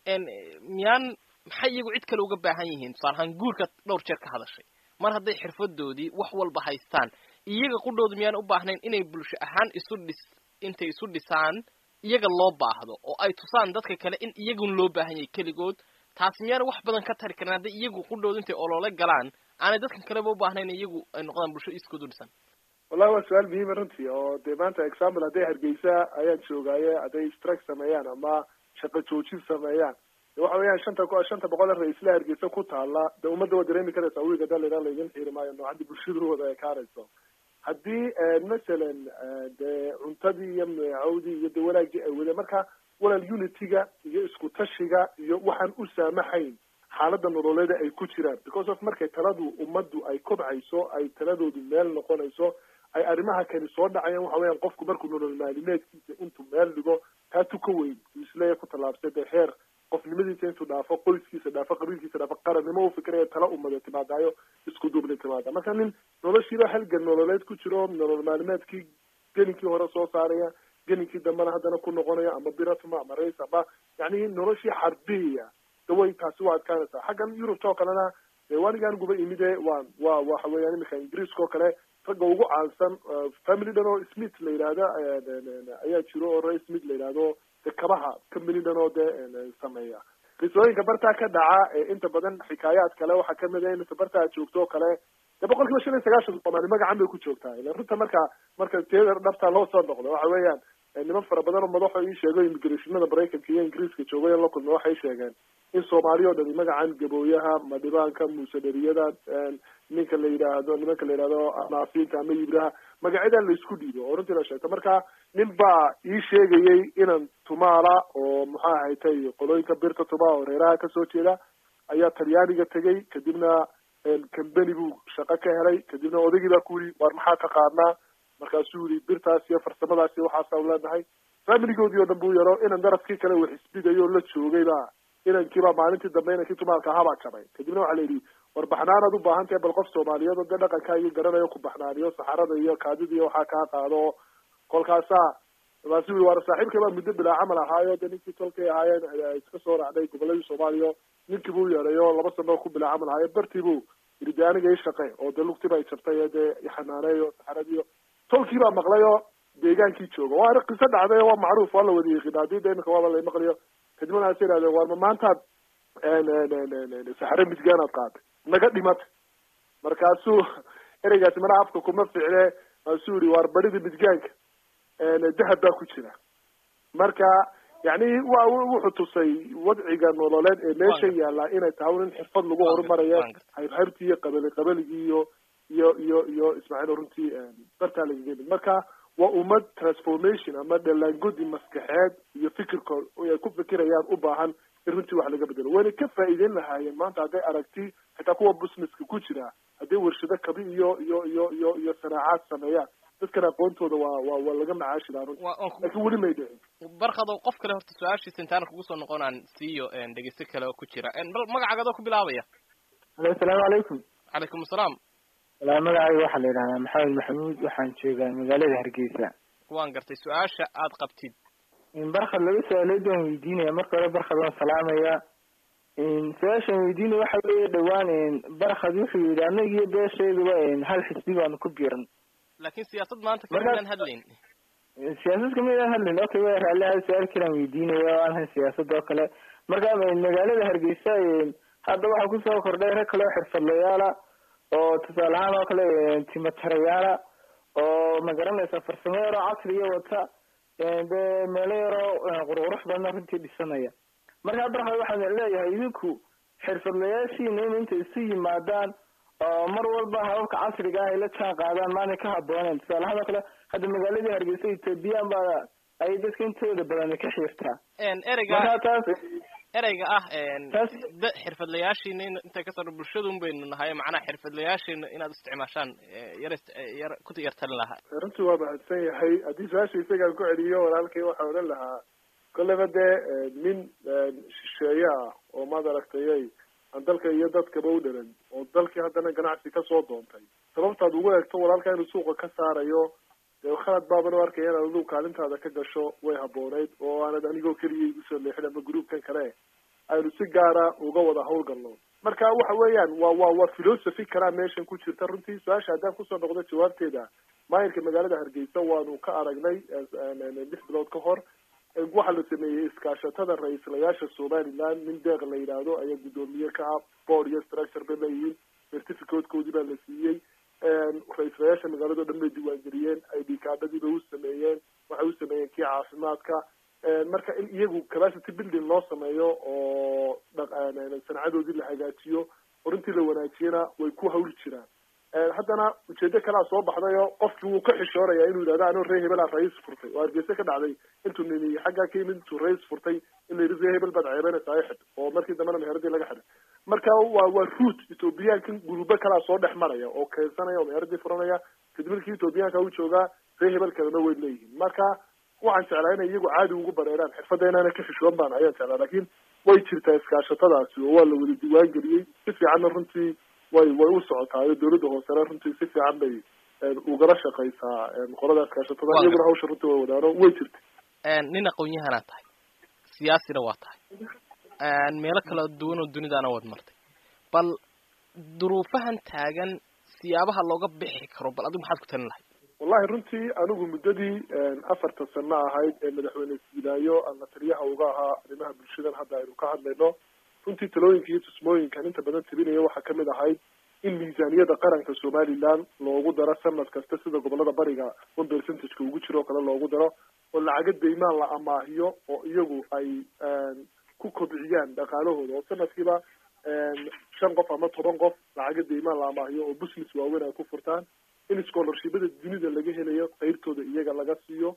miyaan maxay iyagu cid kale uga baahan yihiin? tusaale ahaan guurka dhowr jeer ka hadashay, mar hadday xirfadoodii wax walba haystaan iyaga qudhooda miyaan u baahnayn inay bulsho ahaan isu dhis intay isu dhisaan iyaga loo baahdo oo ay tusaan dadka kale in iyagun loo baahan yahay keligood? taasi miyaana wax badan ka tari karin hadday iyagu qudhooda intay olole galaan aanay dadkan kaleba u baahnayn iyagu ay noqdaan bulsho iskood u dhisan? wallahi waa su-aal muhiima runtii oo dee maanta example hadday hargeysa ayaan joogaaye hadday strike sameeyaan ama shaqo joojin sameeyaan waxa weeyaan shanta shanta boqol ee ra-iisla hargeysa ku taala de ummadda waa dareemi karaysaa wiiga dalina laydin xiiri maayo noocadii bulshadooda ay kaarayso. haddii masalan dee cuntadii iyo meecawdii iyo de wanaagii ay wadeen marka walaal unityga iyo isku tashiga iyo waxaan u saamaxayn xaaladda nololeeda ay ku jiraan because of markay taladu ummaddu ay kobcayso ay taladoodu meel noqonayso ay arrimaha kani soo dhacayaan waxa weeyaan qofku markuu nolol maalimeedkiisa intuu meel dhigo taa tuka weyn isleeya ku tallaabsay dee heer qofnimadiisa intuu dhaafo qoyskiisa dhaafo qabiilkiisa dhaafo qarannimo u fikiraya tala umada timaadaayo isku duubni timaada. marka nin noloshiiba halgan nololeed ku jiro nolol maalimeedkii geninkii hore soo saaraya geninkii dambena haddana ku noqonaya ama biratma ama rays ama yani noloshii xarbiya daway taasi waa adkaanaysaa. xaggan yurubta oo kalena wanigaan guba imide waa waa waxa weeyaan imika ingiriiska oo kale ragga ugu caansan family dhan oo smith la yidhaahda ayaa jiro oo ray smith la yidhaahdo de kabaha company dhan oo de sameeya qisooyinka bartaa ka dhaca inta badan xikaayaad kale waxaa kamid a inta bartaa joogto oo kale de boqol kiiba shan iyo sagaashan soomaali magacan bay ku joogtaa ila runta marka marka teeda dhabta loo soo noqdo waxa weeyaan niman fara badan oo madaxo ii sheego immigrationada maraykanka iyo ingiriiska joogay la kulma waxay sheegeen in soomaali oo dhani magacan gabooyaha madhibaanka muusadariyada ninka la yidhaahdo nimanka la yidhahdo naafiinta ama yibraha magacyadan la isku dhiibo oo runtii la sheegto. marka nin baa ii sheegayay inan tumaala oo maxaa ahaytay qolooyinka birta tuma oo reeraha kasoo jeeda ayaa talyaaniga tegay kadibna company buu shaqo ka helay kadibna odaygii baa ku yiri war maxaa taqaanaa markaasuu yiri birtaas iyo farsamadaas iyo waxaasa u leenahay familigoodii oo dhan buu yaro inan darafkii kale wax isbidayo oo la joogay baa inankiibaa maalintii dambe inankii tumaalka ahabaa jabay kadibna waxaa la yidhi war baxnaanaad u baahan tahay bal qof soomaaliyeed oo de dhaqankaagii garanayo ku baxnaaniyo saxarada iyo kaadida iyo waxaa kaa qaado kolkaasaa markaasu yiri war saaxiibkay baa muddo bilaa camal ahaayo de ninkii tolkay ahaayeen iska soo raacday goboladii soomaaliya ninkii buu yeedayo laba sano ku bilaa camal ahaayo bartii buu yidhi de aniga ii shaqe oo de lugtiba ay jabtay ee dee ixanaaneeyo saxaradiiyo tolkii baa maqlayoo deegaankii jooga waa qiso dhacday waa macruuf waa la wada yiqiin haddii de imika waaba la maqlayo kadibna waxaas yidhahdeen war ma maantaad saxare midgaanaad qaatay naga dhimatay markaasuu ereygaasi mana afka kuma ficne maasuu yihi waar barida midgaanka dahab baa ku jira. marka yani wa wuxuu tusay wadciga nololeed ee meesha yaallaa inay tahay in xirfad lagu horumarayo haybhaybtii iyo qabali qabaligii iyo iyo iyo iyo ismaaciil runtii bartaa lagaga yimid. marka waa ummad transformation ama dhalaangodi maskaxeed iyo fikirka ay ku fikirayaan u baahan in runtii wax laga bedelo wayna ka faa'iideyn lahaayeen maanta hadday aragti xitaa kuwa businesska ku jira hadday warshado kabi iyo iyo iyo iyo iyo sanaacaad sameeyaan dadkan aqoontooda waa waa waa laga macaashi lahaa runtii laakiin weli may dhicin. barkado qof kale horta su-aashiisa intaana kugu soo noqonaan siiyo dhegeysto kale oo ku jira bal magacaagadoo ku bilaabaya. السلام عليكم. عليكم السلام. لا magacayga waxaa la yiraahdaa Maxamed Maxamuud waxaan joogaa magaalada Hargeysa. waan gartay su'aasha aad qabtid. in barxad laga saalay doon weydiinaya marka hore barxad waan salaamaya. in su'aashan weydiinay waxa weeye dhawaan in barxad wuxuu yiri anaga iyo beeshayduba in hal xisbi baan ku biiran. laakiin siyaasad maanta kama hadlayn. siyaasad kama hadlayn okay way raalahay su'aal kale weydiinaya aan siyaasad oo kale marka magaalada Hargeysa hadda waxa ku soo kordhay rag kale xirfadlayaal oo tusaale ahaan oo kale timatarayaal oo magaranaysa farsamo yar oo casri ah wata ee meel yar oo qurqurux badan runtii dhisanaya marka barxad waxaan leeyahay idinku xirfadlayaashiina inta isu yimaadaan oo mar walba hababka casriga ah ay la jaan qaadaan maana ka habooneen tusaale ahaan oo kale hadda magaalada Hargeysa Itoobiya baa ay dadka intooda badan ka xirtaa een ereyga ereyga ah een xirfadlayaashiina inta ka soo bulshadu un baynu nahay macna xirfadlayaashiina inaad isticmaashaan yar yar ku tiyartan laha runtii waa mahadsan yahay haddii su-aasha isaga ku celiyo walaalkay waxaa odhan lahaa kolleyba dee nin shisheeye ah oo maad aragtayay aan dalka iyo dadkaba u dhalan oo dalkii haddana ganacsi kasoo doontay sababtaad ugu eegto walaalka inuu suuqa ka saarayo dee khalad baaban u arkaya inaad adigu kaalintaada ka gasho way habooneyd oo aanad anigoo keliya igu soo leexin ama groupkan kale aynu si gaara uga wada hawlgalno marka waxa weeyaan waa waa waa philosophy kalaa meeshan ku jirta runtii su-aasha haddaan kusoo noqdo jawaabteeda maayirka magaalada Hargeysa waanu ka aragnay lix bilood ka hor waxaa la sameeyey iskaashatada ra-iislayaasha Somaliland nin deeq la yidhaahdo ayaa guddoomiye ka ah board iyo structure bay leeyihiin certificatekoodii baa la siiyey ra-iislayaasha magaalada o dhan bay diiwaangeliyeen I D cardadii bay u sameeyeen waxay u sameeyeen kii caafimaadka marka in iyagu capacity building loo sameeyo oo sancadoodii la hagaajiyo oo runtii la wanaajiyana way ku hawli jiraan haddana ujeedo kalea soo baxdayo qofkii wuu ka xishooraya inuu yidhahdo anoo ree hebelaa rais furtay oo Hargeysa ka dhacday intuu nini xaggaa ka yimid intuu rais furtay in la yidhi ree hebel baad ceebanaysaa xid oo markii dambena meheradii laga xidhay marka waa waa root ethoobiyaankan gurubo kalaa soo dhex maraya oo keensanaya oo meheradii furanaya kadib markii ethoobiyaanka u joogaa ree hebel kalena way leeyihiin marka waxaan jeclaa inay iyagu caadi ugu bareeraan xirfadda inaana ka xishoon baan ayaan jeclaa laakiin way jirtaa iskaashatadaasi oo waa la wada diiwaan geliyey si fiicanna runtii way way u socotaayo dawladda hoosena runtii si fiican bay ugala shaqaysaa qolada iskaashatada iyaguna hawsha runtii way wadaano way jirta nin aqoon-yahanaa tahay siyaasina waa tahay meelo kala duwan oo dunidaana waad martay bal duruufahan taagan siyaabaha looga bixi karo bal adigu maxaad ku talin lahayd wallahi runtii anigu muddadii afarta sano ahayd ee madaxweyne Siidaayo aan la taliyaha uga ahaa arrimaha bulshadan hadda aynu ka hadlayno runtii talooyinka iyo tusmooyinkan inta badan tabinaya waxaa kamid ahayd in miisaaniyada qaranka Somaliland loogu daro sanad kasta sida gobolada bariga one percentage-ka ugu jiro kale loogu daro oo lacaga deymaan la amaahiyo oo iyagu ay ku kobciyaan dhaqaalahooda oo sanadkiiba shan qof ama toban qof lacaga deymaan la amaahiyo oo business waaweyn ay ku furtaan in scholarshipada dunida laga helayo qaybtooda iyaga laga siiyo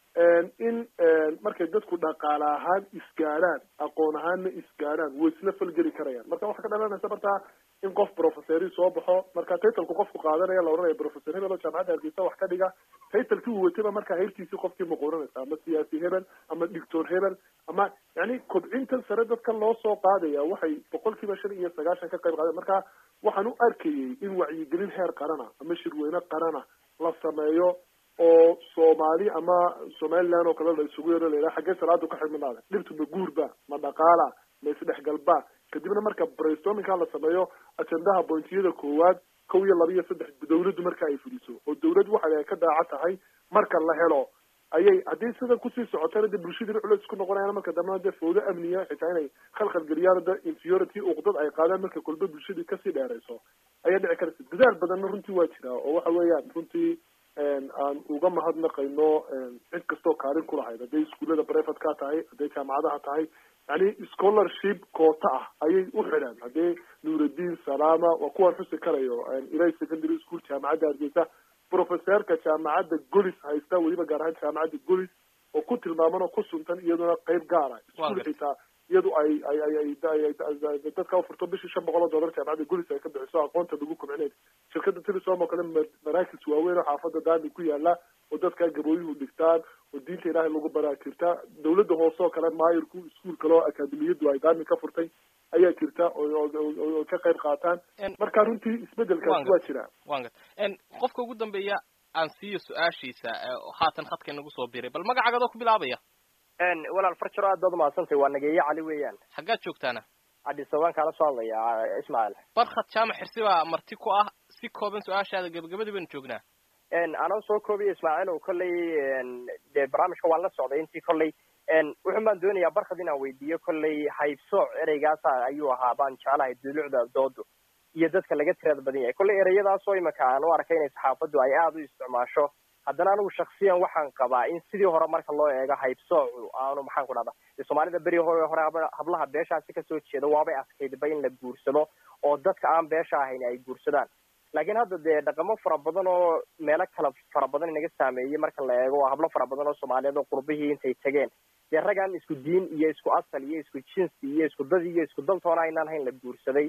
in markay dadku dhaqaale ahaan isgaaraan aqoon ahaanna isgaaraan way isla falgeli karayaan marka waxaa ka dhalanaysa markaa in qof professori soo baxo marka titlku qofku qaadanaya la oranaya professor hebel oo jaamacadda Hargeysa wax ka dhiga titlkii uu watayba marka heerkiisii qofkii ma qoranaysa ama siyaasi hebel ama doctor hebel ama yani kobcintan sare dadka loo soo qaadaya waxay boqolkiiba shan iyo sagaashan ka qayb qaadeen marka waxaan u arkayay in wacyigelin heer qarana ama shirweyne qarana la sameeyo oo Soomaali ama Somaliland oo kale la isugu yeero leeyahay xagee salaadu ka xidhmanaada dhibtu ma guurba ma dhaqaala ma isdhexgalba kadibna marka brainstorming la sameeyo ajendaha pointiyada koowaad kow iyo laba iyo saddex dawladdu marka ay fuliso oo dawlad waxa ay ka daaca tahay marka la helo ayay haddii sida kusii socotana dee bulshadii culays ku noqonayaan marka dambena dee fowdo amniya xitaa inay khalkhal geliyaan da inferiority uqdad ay qaadaan marka kolba bulshadii kasii dheerayso ayaa dhici karaysa dadaal badanna runtii waa jiraa oo waxa weeyaan runtii aan uga mahadnaqayno cid kastoo kaalin ku lahayd hadday iskuullada private ka tahay hadday jaamacadaha tahay yani scholarship koota ah ayay u xidhaan haddii nuuruddin salaama waa kuwaan xusi karayo ilay secondary school jaamacadda Hargeysa professorka jaamacadda golis haysta weliba gaar ahaan jaamacadda golis oo ku tilmaaman oo ku suntan iyaduna qayb gaara iskuul xitaa iyadu ay ay ay dadka ufurto bishii shan boqol oo dollar jaamacadda golis ay ka bixiso aqoonta lagu kobcineyd shirkada telesom oo kale maraakis waaweyn oo xaafada daami ku yaala oo dadka gabooyuhu dhigtaan oo diinta ilaahay lagu baraa jirta dawladda hoose oo kale maayirku iskuul kale oo akademiyadu ay daami ka furtay ayaa jirta oo ka qayb qaataan marka runtii isbedelkaasi waa jira waan gartay qofka ugu dambeeya aan siiyo su-aashiisa haatan khadka nagu soo biray bal magacaagadoo ku bilaabaya walaal farjaro aad baad umahadsantay waa nageeye cali weeyaan xaggaad joogtaana cabdi sawaan kaala soo hadlaya ismaaciil barkhad jaamac xirsi baa marti ku ah si kooban su-aashaada gabagabadii baynu joognaa anoo soo koobiya ismaaciil oo kolley dee barnaamijka waan la socday intii kolley wuxun baan doonayaa barkhad inaan weydiiyo kolley haybsooc ereygaasa ayuu ahaa baan jeclahay dulucda doodu iyo dadka laga tirada badan yahay kolley ereyadaasoo imika aan u arkay inay saxaafaddu ay aada u isticmaasho haddana anigu shaksiyan waxaan qabaa in sidii hore marka loo eego haybsoocu aanu maxaan ku dhahda soomaalida beri hore hore hablaha beeshaasi kasoo jeeda waabay adkaydba in la guursado oo dadka aan beesha ahayn ay guursadaan laakiin hadda dee dhaqamo fara badan oo meelo kala fara badan inaga saameeyey marka la eego hablo fara badan oo soomaaliyeed oo qurbihii intay tageen dee raggaan isku diin iyo isku asal iyo isku jinsi iyo isku dad iyo isku daltoona aynaan hayn la guursaday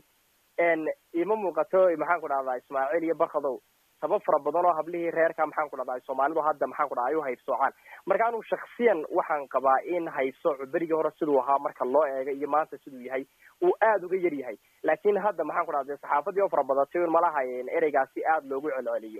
ima muuqato maxaan ku dhahdaa ismaaciil iyo barkadow sabab fara badan oo hablihii reerka maxaan ku dhahdaa soomaalidu hadda maxaan ku dhahdaa ay u haybsoocaan marka anigu shaksiyan waxaan qabaa in haybsoocu berigii hore siduu ahaa marka loo eego iyo maanta siduu yahay uu aada uga yar yahay laakiin hadda maxaan ku dhahda saxaafadii oo fara badatay un malaha ereygaasi aada loogu celceliyo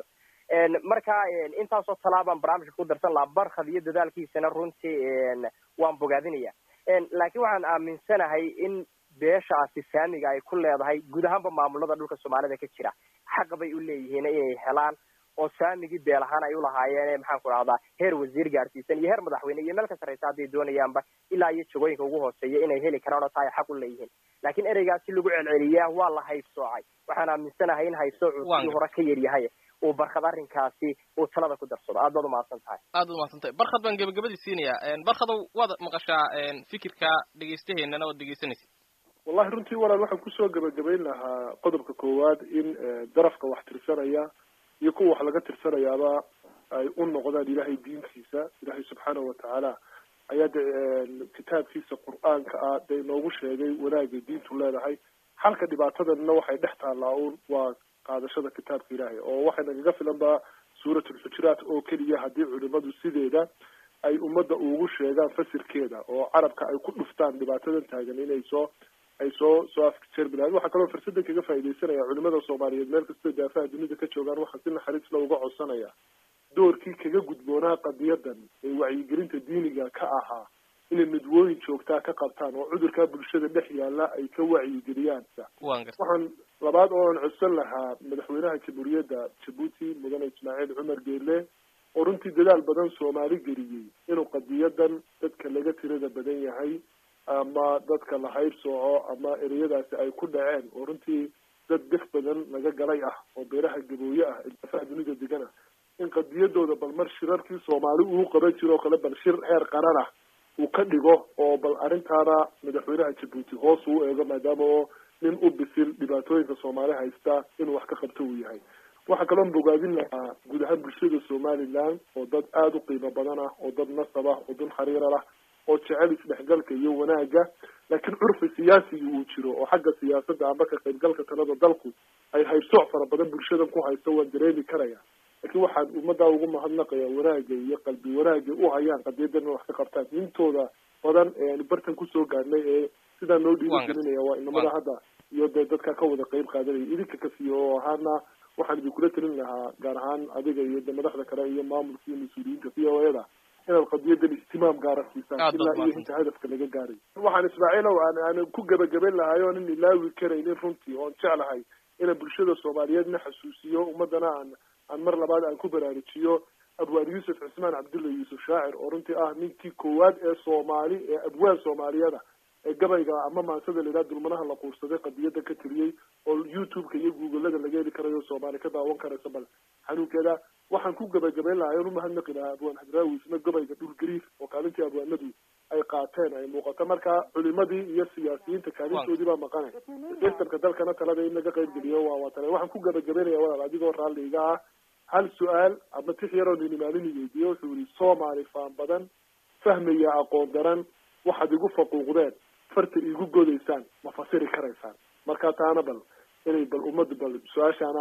marka intaasoo talaabaan barnaamijka ku darsan lahaa barkad iyo dadaalkiisana runtii waan bogaadinaya laakiin waxaan aaminsanahay in beeshaasi saamiga ay ku leedahay guud ahaanba maamulada dhulka soomaalida ka jira xaq bay u leeyihiin inay helaan oo saamigii beel ahaan ay ulahaayeen maxaan ku dhahdaa heer wasiir gaarsiisan iyo heer madaxweyne iyo meel ka sarreysa hadday doonayaanba ilaa iyo jagooyinka ugu hooseeya inay heli karaan oo taa ay xaq u leeyihiin laakiin ereygaasi lagu celceliyaa waa la haybsoocay waxaan aaminsanahay in haybsoocu sidii hore ka yar yahay uu barkad arrinkaasi uu talada ku darsado aad baad umahadsan tahay aad baad umahadsan tahay barkad baan gebagabadii siinayaa barkadow waad maqashaa fikirka dhegeystaheennana waad dhegeysanaysid wallahi runtii walaal waxaan kusoo gebagabayn lahaa qodobka koowaad in darafka wax tirsanaya iyo kuwa wax laga tirsanayaaba ay u noqdaan ilaahay diintiisa ilaahay subxaanahu watacaala ayaa de kitaabkiisa qur-aanka ah dee inoogu sheegay wanaagay diintu leedahay halka dhibaatadana waxay dhex taallaa un waa qaadashada kitaabka ilaahay oo waxay nagaga filan ba suurat alxujuraat oo keliya haddii culimadu sideeda ay ummadda ugu sheegaan fasirkeeda oo carabka ay ku dhuftaan dhibaatadan taagan inay soo ay soo soo afjeerbi lahayd waxaa kaloo fursadan kaga faaidaysanaya culimada soomaaliyeed meel kastoo daafaha dunida ka joogaan waxaa si naxariis la uga codsanaya doorkii kaga gudboonaa qadiyadan ee wacyigelinta diiniga ka ahaa inay midwooyin joogtaa ka qabtaan oo cudurkaa bulshada dhex yaala ay ka wacyigeliyaan waxaan labaad ooan codsan lahaa madaxweynaha jamhuuriyadda jabuuti mudane ismaaciil cumar geele oo runtii dadaal badan soomaali geliyey inuu qadiyadan dadka laga tirada badan yahay ama dadka la haybsooco ama ereyadaasi ay ku dhaceen oo runtii dad def badan laga galay ah oo beeraha gabooye ah daafaha dunida degan ah in qadiyadooda bal mar shirarkii soomaali uu qaban jiro oo kale bal shir heer qaran ah uu ka dhigo oo bal arrintaana madaxweynaha jabuuti hoos uu eego maadaama oo nin u bisil dhibaatooyinka soomaali haysta inuu wax ka qabto uu yahay waxaa kaloo bogaadin lahaa guud ahaan bulshada somaliland oo dad aada u qiimo badan ah oo dad nasab ah oo dun xariira lah oo jecel isdhexgalka iyo wanaaga laakiin curfi siyaasiga uu jiro oo xagga siyaasadda amba ka qaybgalka talada dalku ay haybsooc fara badan bulshadan ku haysto waan dareemi karaya laakiin waxaan ummaddaa ugu mahadnaqaya wanaaga iyo qalbi wanaaga u hayaan qadiyadan in wax ka qabtaan intooda badan ee aanu bartan kusoo gaadhnay ee sidaa noo dhiirigelinaya waa inamada hadda iyo dee dadka ka wada qayb qaadanaya idinka kasiyo oo ahaana waxaan idinkula talin lahaa gaar ahaan adiga iyo de madaxda kale iyo maamulka iyo mas-uuliyiinta v o eda inaad qadiyadan ihtimaam gaara siisaan ilaa iyo inta hadafka laga gaaray waxaan ismaaciilow aan aan ku gebagaben lahay oo nin ilaawi karaynin runtii oon jeclahay inaan bulshada soomaaliyeedna xasuusiyo ummadana aan aan mar labaad aan ku baraarujiyo abwaan yuusuf cismaan cabdulla yuusuf shaacir oo runtii ah ninkii koowaad ee soomaali ee abwaan soomaaliyada ee gabayga ama maansada la yidhaha dulmanaha la quursaday qadiyada ka tiriyey oo youtube-ka iyo googlada laga heli karayo soomaali ka daawan karaysa bal xanuunkeeda waxaan ku gebagabeyn lahay oon umahadnaqi lahaa abwaan hadraawi isna gabayga dhulgariif oo kaalintii abwaanadu ay qaateen ay muuqato marka culimadii iyo siyaasiyiinta kaalintoodii baa maqanay sistamka dalkana talada in laga qayb geliyo waa watale waxaan ku gebagabeynaya walaal adigoo raalli iga ah hal su-aal ama tix yaroo nin imaamin weydiiye wuxuu yihi soomaali faan badan fahmaya aqoon daran waxaad igu faquuqdeen farta igu godaysaan ma fasiri karaysaan marka taana bal inay bal ummadda bal su-aashaana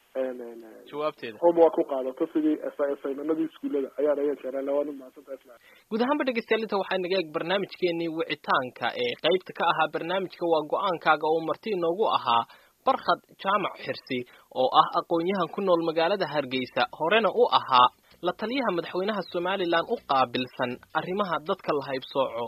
jawaabteeda homework ku qaadato sidii assignmenadii iskuullada ayaan ayaan jeclaan lahaa waana mahadsantahay ismaaciil guud ahaanba dhegeystayaal inta waxaa naga eeg barnaamijkeenii wicitaanka ee qaybta ka ahaa barnaamijka waa go-aankaaga oo marti inoogu ahaa barkhad jaamac xirsi oo ah aqoon-yahan ku nool magaalada hargeysa horena u ahaa la taliyaha madaxweynaha somalilan u qaabilsan arrimaha dadka la haybsooco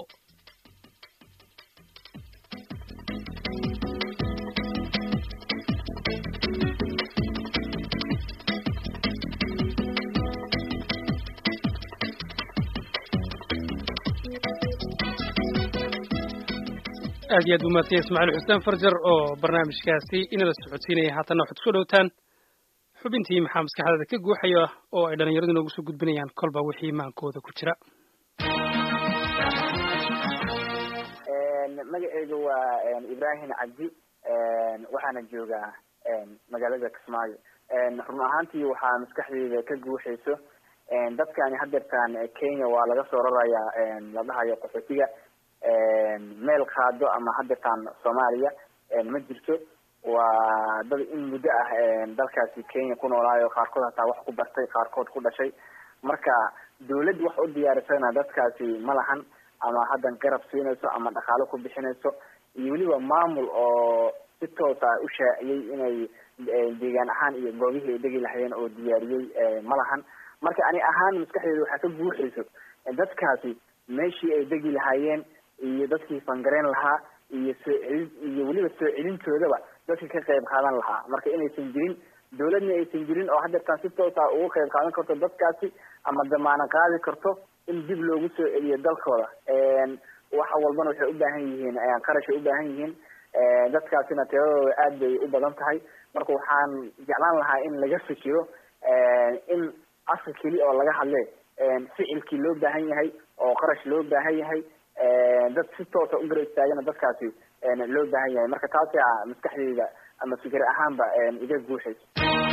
aad iyo aad u mahadsan ismaaciil xuseen farjar oo barnaamijkaasi inala socodsiinaya haatana waxaad kusoo dhowtaan xubintii maxaa maskaxdaada ka guuxaya oo ay dhalinyaradu inoogu soo gudbinayaan kolba wixii maankooda ku jira magaceyga waa ibrahim cabdi waxaana joogaa magaalada kismaayo run ahaantii waxaa maskaxdeyda ka guuxayso dadkani hadeertaan kenya waa laga soo rarayaa la dhahayo qaxootiga meel qaado ama hadeertaan soomaaliya ma jirto waa dad in muddo ah dalkaasi kenya ku noolaayo qaarkood hataa wax ku bartay qaarkood ku dhashay marka dawlad wax u diyaarisana dadkaasi ma lahan ama haddan garab siinayso ama dhaqaalo ku bixinayso iyo weliba maamul oo si toosa u shaaciyey inay deegaan ahaan iyo goobihii ay degi lahayeen oo diyaariyey ma lahan marka ani ahaan maskaxdeeda waxaa ka buuxayso dadkaasi meeshii ay degi lahaayeen iyo dadkii fangareen lahaa iyo soo celin iyo weliba soo celintoodaba dadka ka qayb qaadan lahaa marka inaysan jirin dawladna aysan jirin oo hadeertaan si toosa ugu qayb qaadan karto dadkaasi ama damaano qaadi karto in dib loogu soo celiyo dalkooda waxa walbana waxay u baahan yihiin qarashay u baahan yihiin dadkaasina tiradooda aad bay u badan tahay marka waxaan jeclaan lahaa in laga fikiro in afka keli oo laga hadle ficilkii loo baahan yahay oo qarash loo baahan yahay dad si toosa u garab istaagana dadkaasi loo baahan yahay marka taasi a maskaxdeyda ama fikir ahaanba iga guuxayso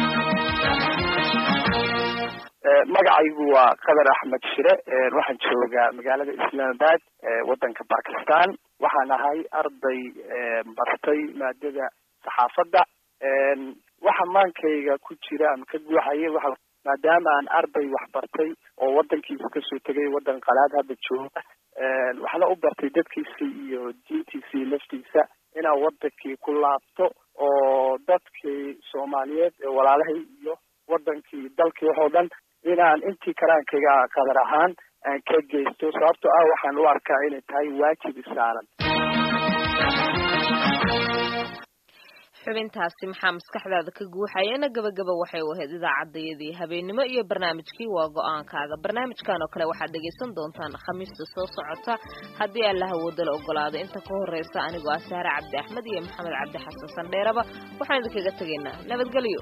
magacaygu waa qadar axmed shire waxaan joogaa magaalada islamabad wadanka bakistan waxaan ahay arday bartay maadada saxaafadda waxa maankayga ku jira ama ka guuxaya waxa maadaama aan arday wax bartay oo wadankiisa kasoo tegay wadan qalaad hadda jooga waxna u bartay dadkiisii iyo diintiisii laftiisa inaan wadankii ku laabto oo dadkii soomaaliyeed ee walaalahay iyo wadankii dalkii waxoo dhan inaan intii karaankayga qadar ahaan aan ka geysto sababtoo ah waxaan u arkaa inay tahay waajib isaaran xubintaasi maxaa maskaxdaada ka guuxayana gabagaba waxay u ahayd idaacadayadii habeenimo iyo barnaamijkii waa go-aankaaga barnaamijkan oo kale waxaad dhegaysan doontaan khamiista soo socota haddii allaha wadala ogolaado inta ka horeysa anigoo ah saare cabdi axmed iyo maxamed cabdi xasan sandheeraba waxaan idinkaga tegaynaa nabadgelyo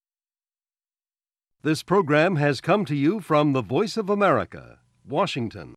This program has come to you from the Voice of America, Washington.